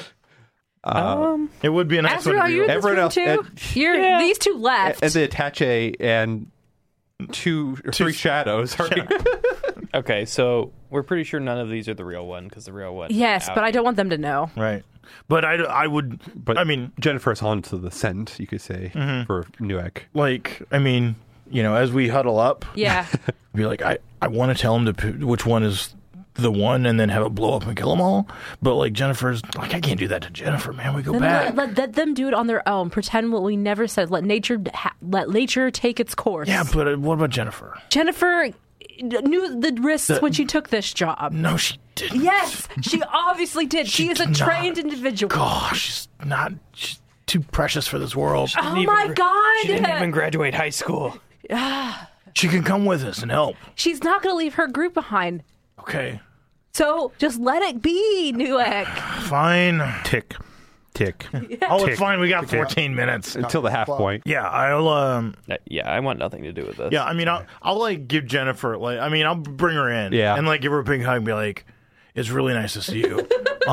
It would be a nice Azrael, one are to you in do. this Everyone room else- too? These two left. And the attache and 2 or 3 shadows. Okay, so we're pretty sure none of these are the real one because the real one. Yes, but I don't want them to know. Right. But I would, But I mean, Jennifer's on to the scent, you could say, for Newick. like, I mean, as we huddle up, Yeah. be like, I want to tell him which one is the one and then have it blow up and kill them all. But, like, Jennifer's, like, I can't do that to Jennifer, man. We go Then back. let them do it on their own. Pretend what we never said. Let nature take its course. Yeah, but what about Jennifer? Jennifer knew the risks when she took this job. No, she didn't. Yes, she obviously did. She is a did not. trained individual. Gosh, she's too precious for this world. Oh my God! She didn't even graduate high school. She can come with us and help. She's not going to leave her group behind. Okay, So just let it be, Newick. fine. Tick. Oh, it's fine. We got 14 minutes. Until the half point. Yeah, I'll Yeah, I want nothing to do with this. yeah, I mean, I'll like give Jennifer I'll bring her in, Yeah. and like give her a big hug and be like, "It's really nice to see you,"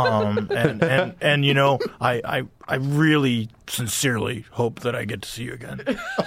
and I really sincerely hope that I get to see you again.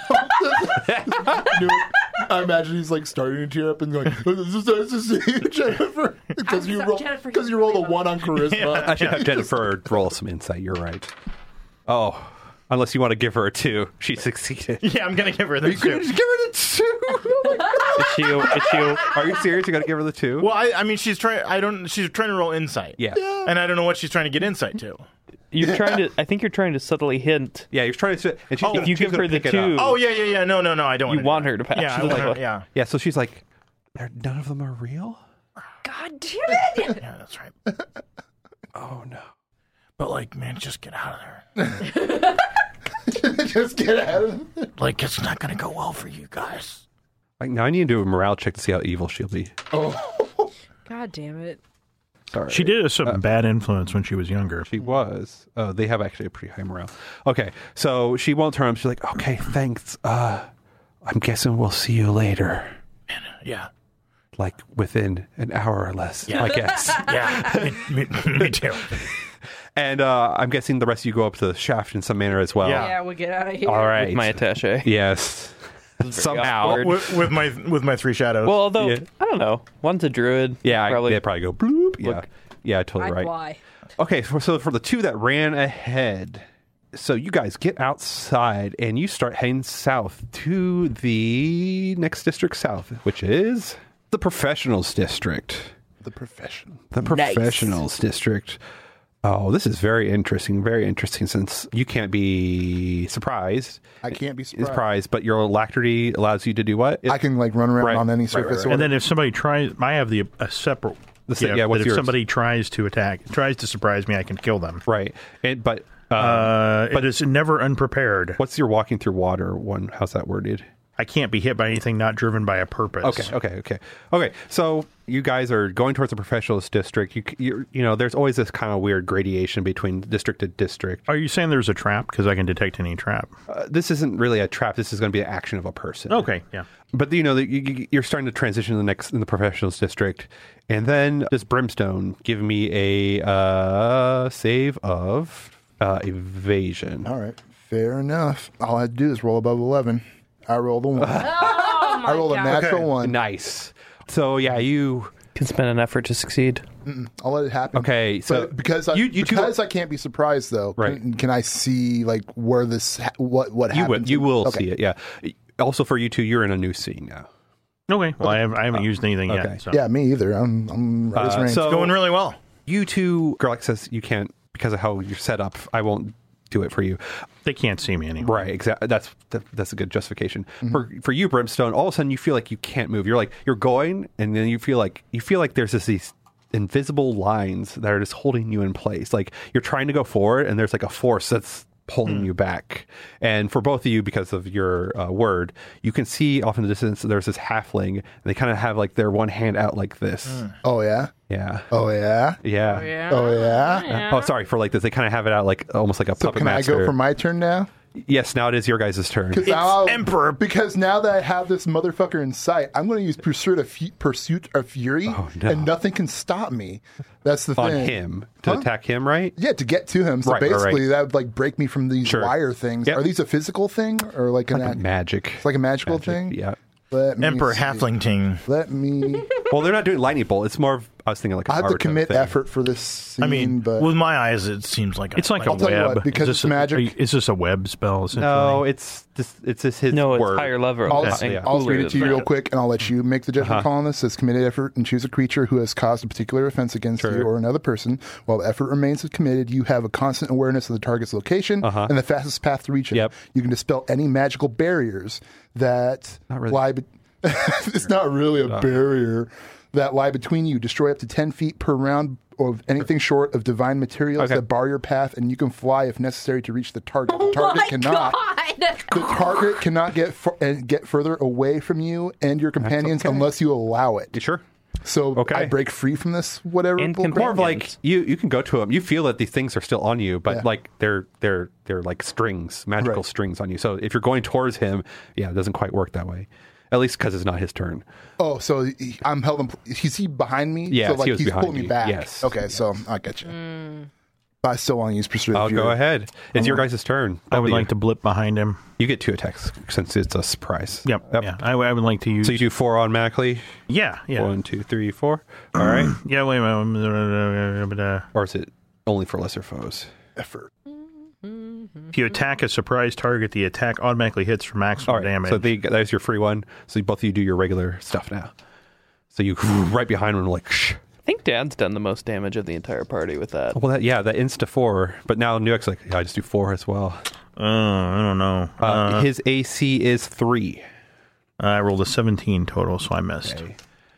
I imagine he's like starting to tear up and going, "This is nice to see you, Jennifer," because you roll Jennifer, because you rolled a 1 on charisma. I should have Jennifer roll some insight. You're right. Oh, unless you want to give her a 2. She succeeded. Yeah, I'm gonna give her the Just give her 2. the 2. Is she? Are you serious? You got to give her the 2? Well, I mean, she's trying. She's trying to roll insight. Yeah. and I don't know what she's trying to get insight to. You're trying to. I think you're trying to subtly hint. Yeah, you're trying to. And she's Oh, gonna, If you she's give gonna her the pick it up. 2, Oh yeah. No, I don't. you wanna want do her to that. pass. Yeah, I She's want like, her, yeah, Yeah, so she's like, none of them are real? God damn it! yeah. That's right. Oh, no. But like, man, just get out of there. Just get out of it. Like, it's not gonna go well for you guys. Like, now I need to do a morale check to see how evil she'll be. God damn it! Sorry. She did have some bad influence when she was younger. She was. They have actually a pretty high morale. Okay, so she won't turn. She's like, okay, thanks. I'm guessing we'll see you later. Yeah. like within an hour or less, I guess. Yeah, me too. And I'm guessing the rest of you go up to the shaft in some manner as well. Yeah. Yeah, we'll get out of here. All right. With my attaché. Yes. Somehow. awkward. With my three shadows. Well, although, Yeah. I don't know. One's a druid. Yeah, Probably. they probably go bloop. Yeah. Look. Yeah, totally I'd right. fly. Okay, so for the two that ran ahead, so you guys get outside and you start heading south to the next district south, which is the Professionals District. The profession. The Professionals District. Oh, this is very interesting since you can't be surprised. I can't be surprised. But your alacrity allows you to do what? I can like run around Right. on any Right, surface. right. And then if somebody tries, I have a separate. What's gift that yours? if somebody tries to surprise me, I can kill them. Right. But it's never unprepared. what's your walking through water one? How's that worded? I can't be hit by anything not driven by a purpose. Okay. So you guys are going towards the Professionals District. You know, there's always this kind of weird gradation between district to district. Are you saying there's a trap? Because I can detect any trap. This isn't really a trap. This is going to be an action of a person. Okay, yeah. But you know, you're starting to transition to in the Professionals District, and then this Brimstone give me a save of evasion. All right, fair enough. All I had to do is roll above 11. I rolled a 1. Oh, my I rolled a God. natural 1. Nice. So yeah, you. Can spend an effort to succeed. I'll let it happen. Okay, so but because I, you two- because I can't be surprised though. Right. Can I see like where this what You happens? will Okay. see it. Yeah. Also for you two, you're in a new scene now. Okay, well, I haven't used anything okay. yet. So. Yeah, me either. I'm right as rain. so Going really well. you two, Gerlach says you can't because of how you're set up. I won't do it for you. They can't see me anymore. Right, exactly. That's a good justification. For you, Brimstone, all of a sudden you feel like you can't move. You're going, and then you feel like there's these invisible lines that are just holding you in place. Like you're trying to go forward, and there's like a force that's pulling you back. And for both of you, because of your word, you can see off in the distance there's this halfling, and they kind of have like their one hand out like this. Oh yeah. Yeah. Oh yeah. Yeah. Yeah. Oh yeah. Yeah. Oh, sorry for like this. They kind of have it out like almost like a So puppet can master. I go for my turn now? Yes, now it is your guys' turn. Emperor. Because now that I have this motherfucker in sight, I'm going to use Pursuit of Fury, Oh, no. and nothing can stop me. That's the On thing. him to Huh? attack him, right? Yeah, to get to him. So Right, right, basically, right. that would like break me from these Sure. wire things. Yep. Are these a physical thing or like Like magic. It's like a magical thing. Yeah. Let me Emperor see. Halfling. Let me. Well, they're not doing lightning bolt. It's more of I was thinking like a I have to Naruto commit thing. effort for this scene. I mean, but with my eyes, it seems like It's like a I'll tell you web. what, because Is it's this magic- Is this a web spell? Essentially? No, it's just his No, it's word. higher level. I'll, and yeah. I'll cooler read it to you than real that. quick, and I'll let you make the judgment call on this. It says, commit effort and choose a creature who has caused a particular offense against Sure. you or another person. While the effort remains committed, you have a constant awareness of the target's location and the fastest path to reach it. Yep. You can dispel any magical barriers that Not really. lie... it's not really a barrier that lie between you. Destroy up to 10 feet per round of anything short of divine materials Okay. that bar your path, and you can fly if necessary to reach the target. The Oh target my cannot... God. The target cannot get further away from you and your companions okay. unless you allow it. You sure? So Okay. I break free from this whatever. And bullcrap. More of like you can go to them. You feel that these things are still on you, but Yeah. like they're like strings, magical Right. strings on you. So if you're going towards him, yeah, it doesn't quite work that way. At least because it's not his turn. Oh, so I'm held. Is he behind me? Yes, so like he was he's behind pulling me you. back. Yes. Okay, so I get you. But I still want to use Pursuit of I'll Fury. go ahead. It's your guys' turn. I would like to blip behind him. You get 2 attacks since it's a surprise. Yep. Yeah. I would like to use. So you do 4 automatically. Yeah. 1, 2, 3, 4. All right. Yeah. Wait a minute. Or is it only for lesser foes? Effort. If you attack a surprise target, the attack automatically hits for maximum All right. damage. So there's your free one. So both of you do your regular stuff now. So you right behind one like. Shh. I think Dad's done the most damage of the entire party with that. Well, that insta 4, but now Newek's like, yeah, I just do 4 as well. I don't know. His AC is 3, I rolled a 17 total, so I missed. okay.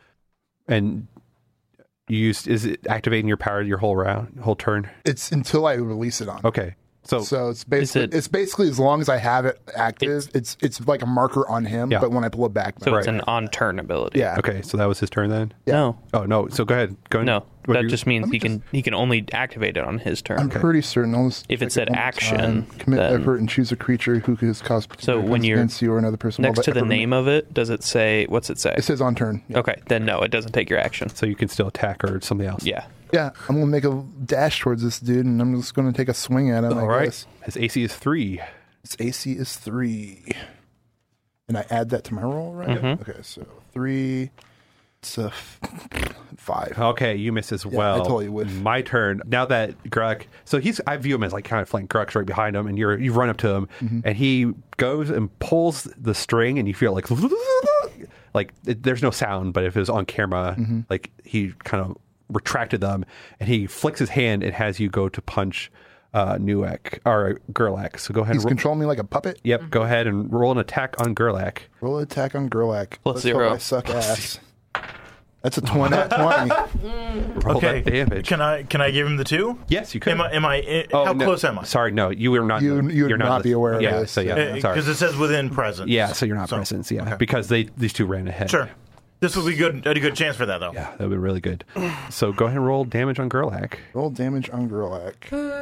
And is it activating your power your whole turn? It's until I release it on. Okay, So it's basically as long as I have it active, it's like a marker on him. Yeah. But when I pull it back, So it's an on-turn ability. yeah. Okay, so that was his turn then? No. Oh, no. So go ahead. No. That just means he can only activate it on his turn. I'm pretty certain. I'll just If it check said one more action, time. Commit then- effort and choose a creature who has caused So when you're against you or another person. Next While to the effort name of it, does it say, what's it say? it says on turn. Yeah. Okay, then no, it doesn't take your action. So you can still attack or something else. Yeah. Yeah, I'm gonna make a dash towards this dude, and I'm just gonna take a swing at him. All I right. guess. His AC is 3. His AC is 3, and I add that to my roll, right? Mm-hmm. Okay, so 3. It's a 5. Okay, you miss as well. I totally would. My turn. Now that Grelak, so I view him as like kind of flank. Grelak's right behind him, and you run up to him, Mm-hmm. and he goes and pulls the string, and you feel like there's no sound, but if it was on camera, Mm-hmm. like he kind of retracted them, and he flicks his hand and has you go to punch Nuek or Gerlach. So go ahead. He's and controlling me like a puppet. Yep. Go ahead and roll an attack on Gerlach. Roll an attack on Gerlach. Plus Let's hope 0. I suck ass. That's a 20. Roll Okay. that damage. Can I give him the 2? Yes, you could. How no. close am I? Sorry, no, you are not. You would you're not be aware of yeah, this. So yeah, sorry. Because it says within presence. Yeah, so you're not presence. Yeah, okay. because these two ran ahead. Sure. This would be good. A good chance for that, though. Yeah, that would be really good. So go ahead and roll damage on Gerlach. Roll damage on Gerlach.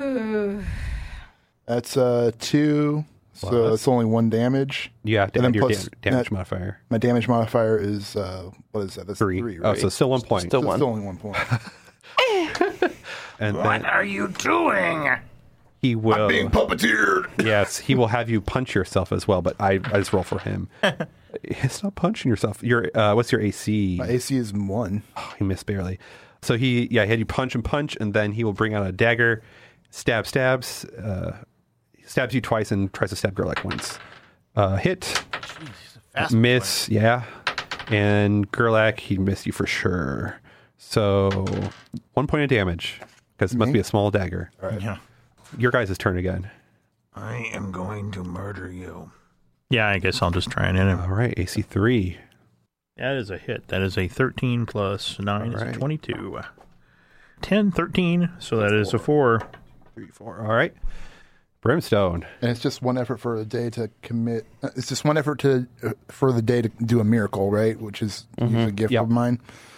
That's 2. So it's only 1 damage. You have to And add then your plus damage that- modifier. My damage modifier is what is that? That's 3. 3, Oh, right? so still 1 point. Still So one. still only 1 point. And then Are you doing? he will. puppeteered. Yes, he will have you punch yourself as well. But I just roll for him. It's not punching yourself. What's your AC? My AC is 1. Oh, he missed barely. So he had you punch, and then he will bring out a dagger, stabs you twice, and tries to stab Gerlach once. Hit, Fast miss, yeah, and Gerlach, he missed you for sure. So 1 point of damage because it must be a small dagger. Yeah. Your guys' turn again. I am going to murder you. Yeah, I guess I'll just try and hit him. All right, AC 3. That is a hit. That is a 13 plus 9 is a Alright. 22. 10, 13, so that is a 4. 3, 4. All right. Brimstone. And it's just 1 effort for a day to commit. It's just 1 effort for the day to do a miracle, right? Which is use a gift Yep. of mine.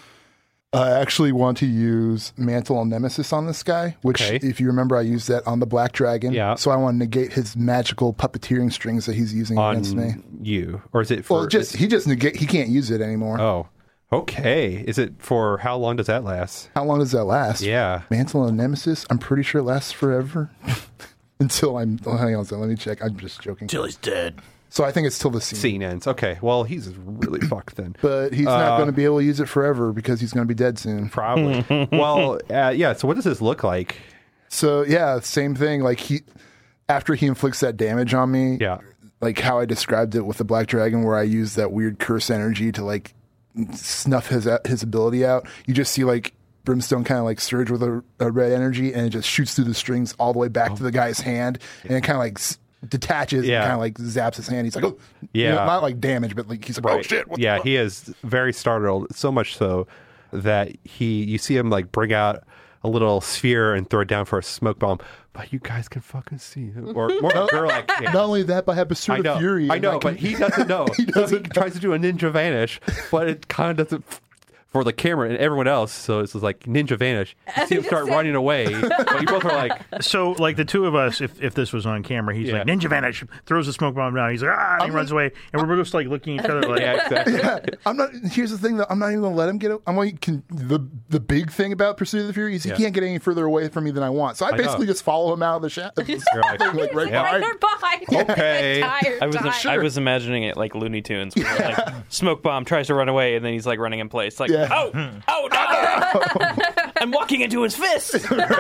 I actually want to use Mantle of Nemesis on this guy, which, Okay. if you remember, I used that on the Black Dragon. Yeah. So I want to negate his magical puppeteering strings that he's using against me. On you. Or is it for... Well, he can't use it anymore. Oh, okay. Is it for... How long does that last? How long does that last? Yeah. Mantle of Nemesis, I'm pretty sure it lasts forever. Until I'm... Oh, hang on a second, let me check. I'm just joking. Till he's dead. So I think it's till the scene. Scene ends. Okay. Well, he's really fucked then. But he's not going to be able to use it forever because he's going to be dead soon. Probably. Well, yeah. So what does this look like? So yeah, same thing. Like after he inflicts that damage on me, Yeah. like how I described it with the Black Dragon, where I use that weird curse energy to like snuff his ability out. You just see like Brimstone kind of like surge with a red energy, and it just shoots through the strings all the way back to the guy's hand, and it kind of like detaches Yeah. and kind of like zaps his hand. He's like, oh, Yeah. not like damage, but like he's like, oh shit, what the Yeah, fuck? he is very startled, so much so that you see him like bring out a little sphere and throw it down for a smoke bomb. But you guys can fucking see him. Or more Gerlach can. Not only that, but I have I Pursuit know, of Fury. I and know, can- but he doesn't know. He doesn't He tries to do a ninja vanish, but it kind of doesn't for the camera and everyone else. So it's just like ninja vanish. You see him start running away, but you both are like, So, like the two of us, if this was on camera, he's like, Ninja Vanish, throws a smoke bomb down. He's like, and he runs away. And we're both like looking at each other like, yeah, exactly. I'm not. Here's the thing, though. I'm not even going to let him get it. The big thing about Pursuit of the Fury is he can't get any further away from me than I want. So I basically just follow him out of the shadow. Right. Like right Yeah. behind. behind. Okay. I was imagining it like Looney Tunes. Where, like, Smoke Bomb tries to run away, and then he's like running in place. Like, Yeah. oh no! I'm walking into his fist.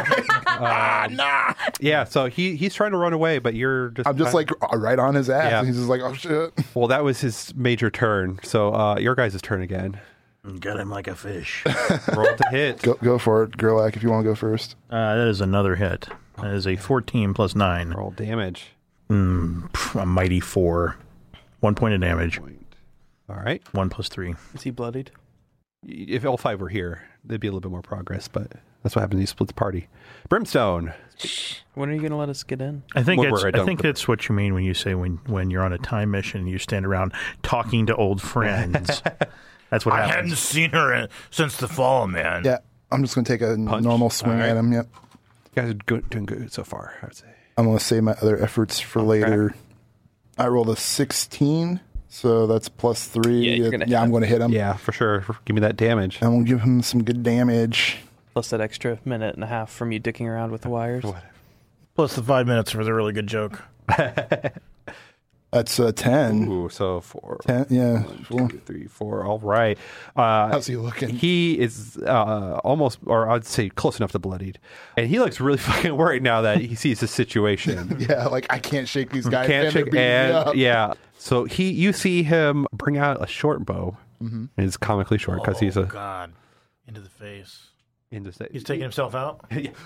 Yeah, so he's trying to run away, but you're just. I'm just like right on his ass. Yeah. And he's just like, oh shit. Well, that was his major turn. So your guys' turn again. got him like a fish. Roll to hit. Go for it, Gerlach, if you want to go first. That is another hit. That is a 14 plus 9. Roll damage. A mighty 4. 1 point of damage. All right. 1 plus 3. Is he bloodied? If all 5 were here, there'd be a little bit more progress, but That's what happens when you split the party. Brimstone. When are you going to let us get in? I think We're I think that's what you mean when you say when you're on a time mission and you stand around talking to old friends. That's what I happens. hadn't seen her since the fall, man. Yeah, I'm just going to take a normal swing at him. Yep. You guys are doing good so far, I would say. I'm going to save my other efforts for later. I rolled a 16, so that's plus 3. Yeah, you're gonna hit I'm him. going to hit him. Yeah, for sure. Give me that damage. I'm going to give him some good damage. Plus that extra minute and a half from you dicking around with the wires. Plus the 5 minutes for the really good joke. That's 10. Ooh, so 4. 10, yeah. 1, 2, 3, 4. All right. How's he looking? He is almost, or I'd say close enough to bloodied. And he looks really fucking worried now that he sees the situation. Yeah, like I can't shake these guys. Can't and they're shake, beating me and up. yeah. So you see him bring out a short bow. And it's comically short because he's a God. Into the face. in the He's taking himself out?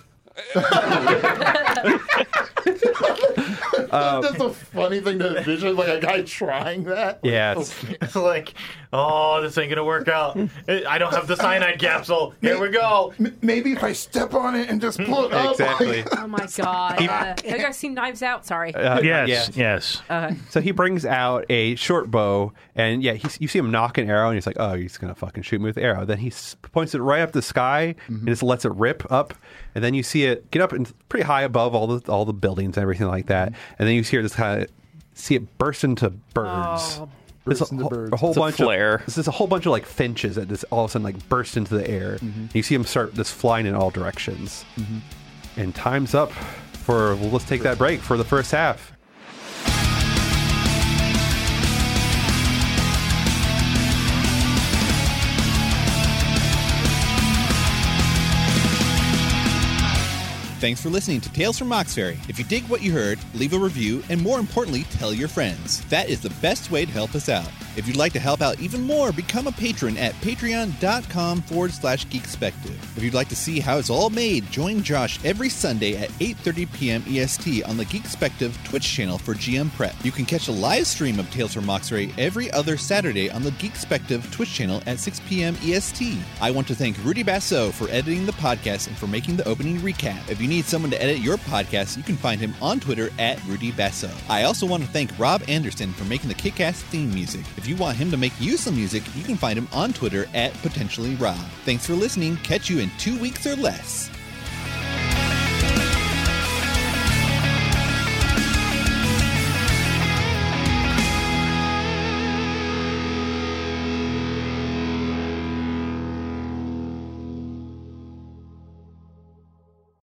That's a funny thing to envision, like a guy trying that. Yeah, It's like, oh, this ain't going to work out. I don't have the cyanide capsule. Here we go. Maybe if I step on it and just pull it up. exactly. Oh my god! Have you guys seen Knives Out? Sorry. Yes. So he brings out a short bow, and you see him knock an arrow, and he's like, "Oh, he's gonna fucking shoot me with the arrow." Then he points it right up the sky, and just lets it rip up, and then you see it get up and pretty high above all the buildings and everything like that, and then you hear this kind of see it burst into birds. Oh. There's Burst into birds. a whole It's a bunch flare. of this is a whole bunch of like finches that just all of a sudden like burst into the air. You see them start just flying in all directions. And time's up for let's take that break for the first half. Thanks for listening to Tales from Moxferry. If you dig what you heard, leave a review, and more importantly, tell your friends. That is the best way to help us out. If you'd like to help out even more, become a patron at patreon.com/Geekspective. If you'd like to see how it's all made, join Josh every Sunday at 8:30 p.m. EST on the Geekspective Twitch channel for GM Prep. You can catch a live stream of Tales from Moxferry every other Saturday on the Geekspective Twitch channel at 6 p.m. EST. I want to thank Rudy Basso for editing the podcast and for making the opening recap. If you need someone to edit your podcast, you can find him on Twitter at Rudy Basso. I also want to thank Rob Anderson for making the Kick-Ass theme music. If you want him to make you some music, you can find him on Twitter at PotentiallyRob. Thanks for listening. Catch you in 2 weeks or less.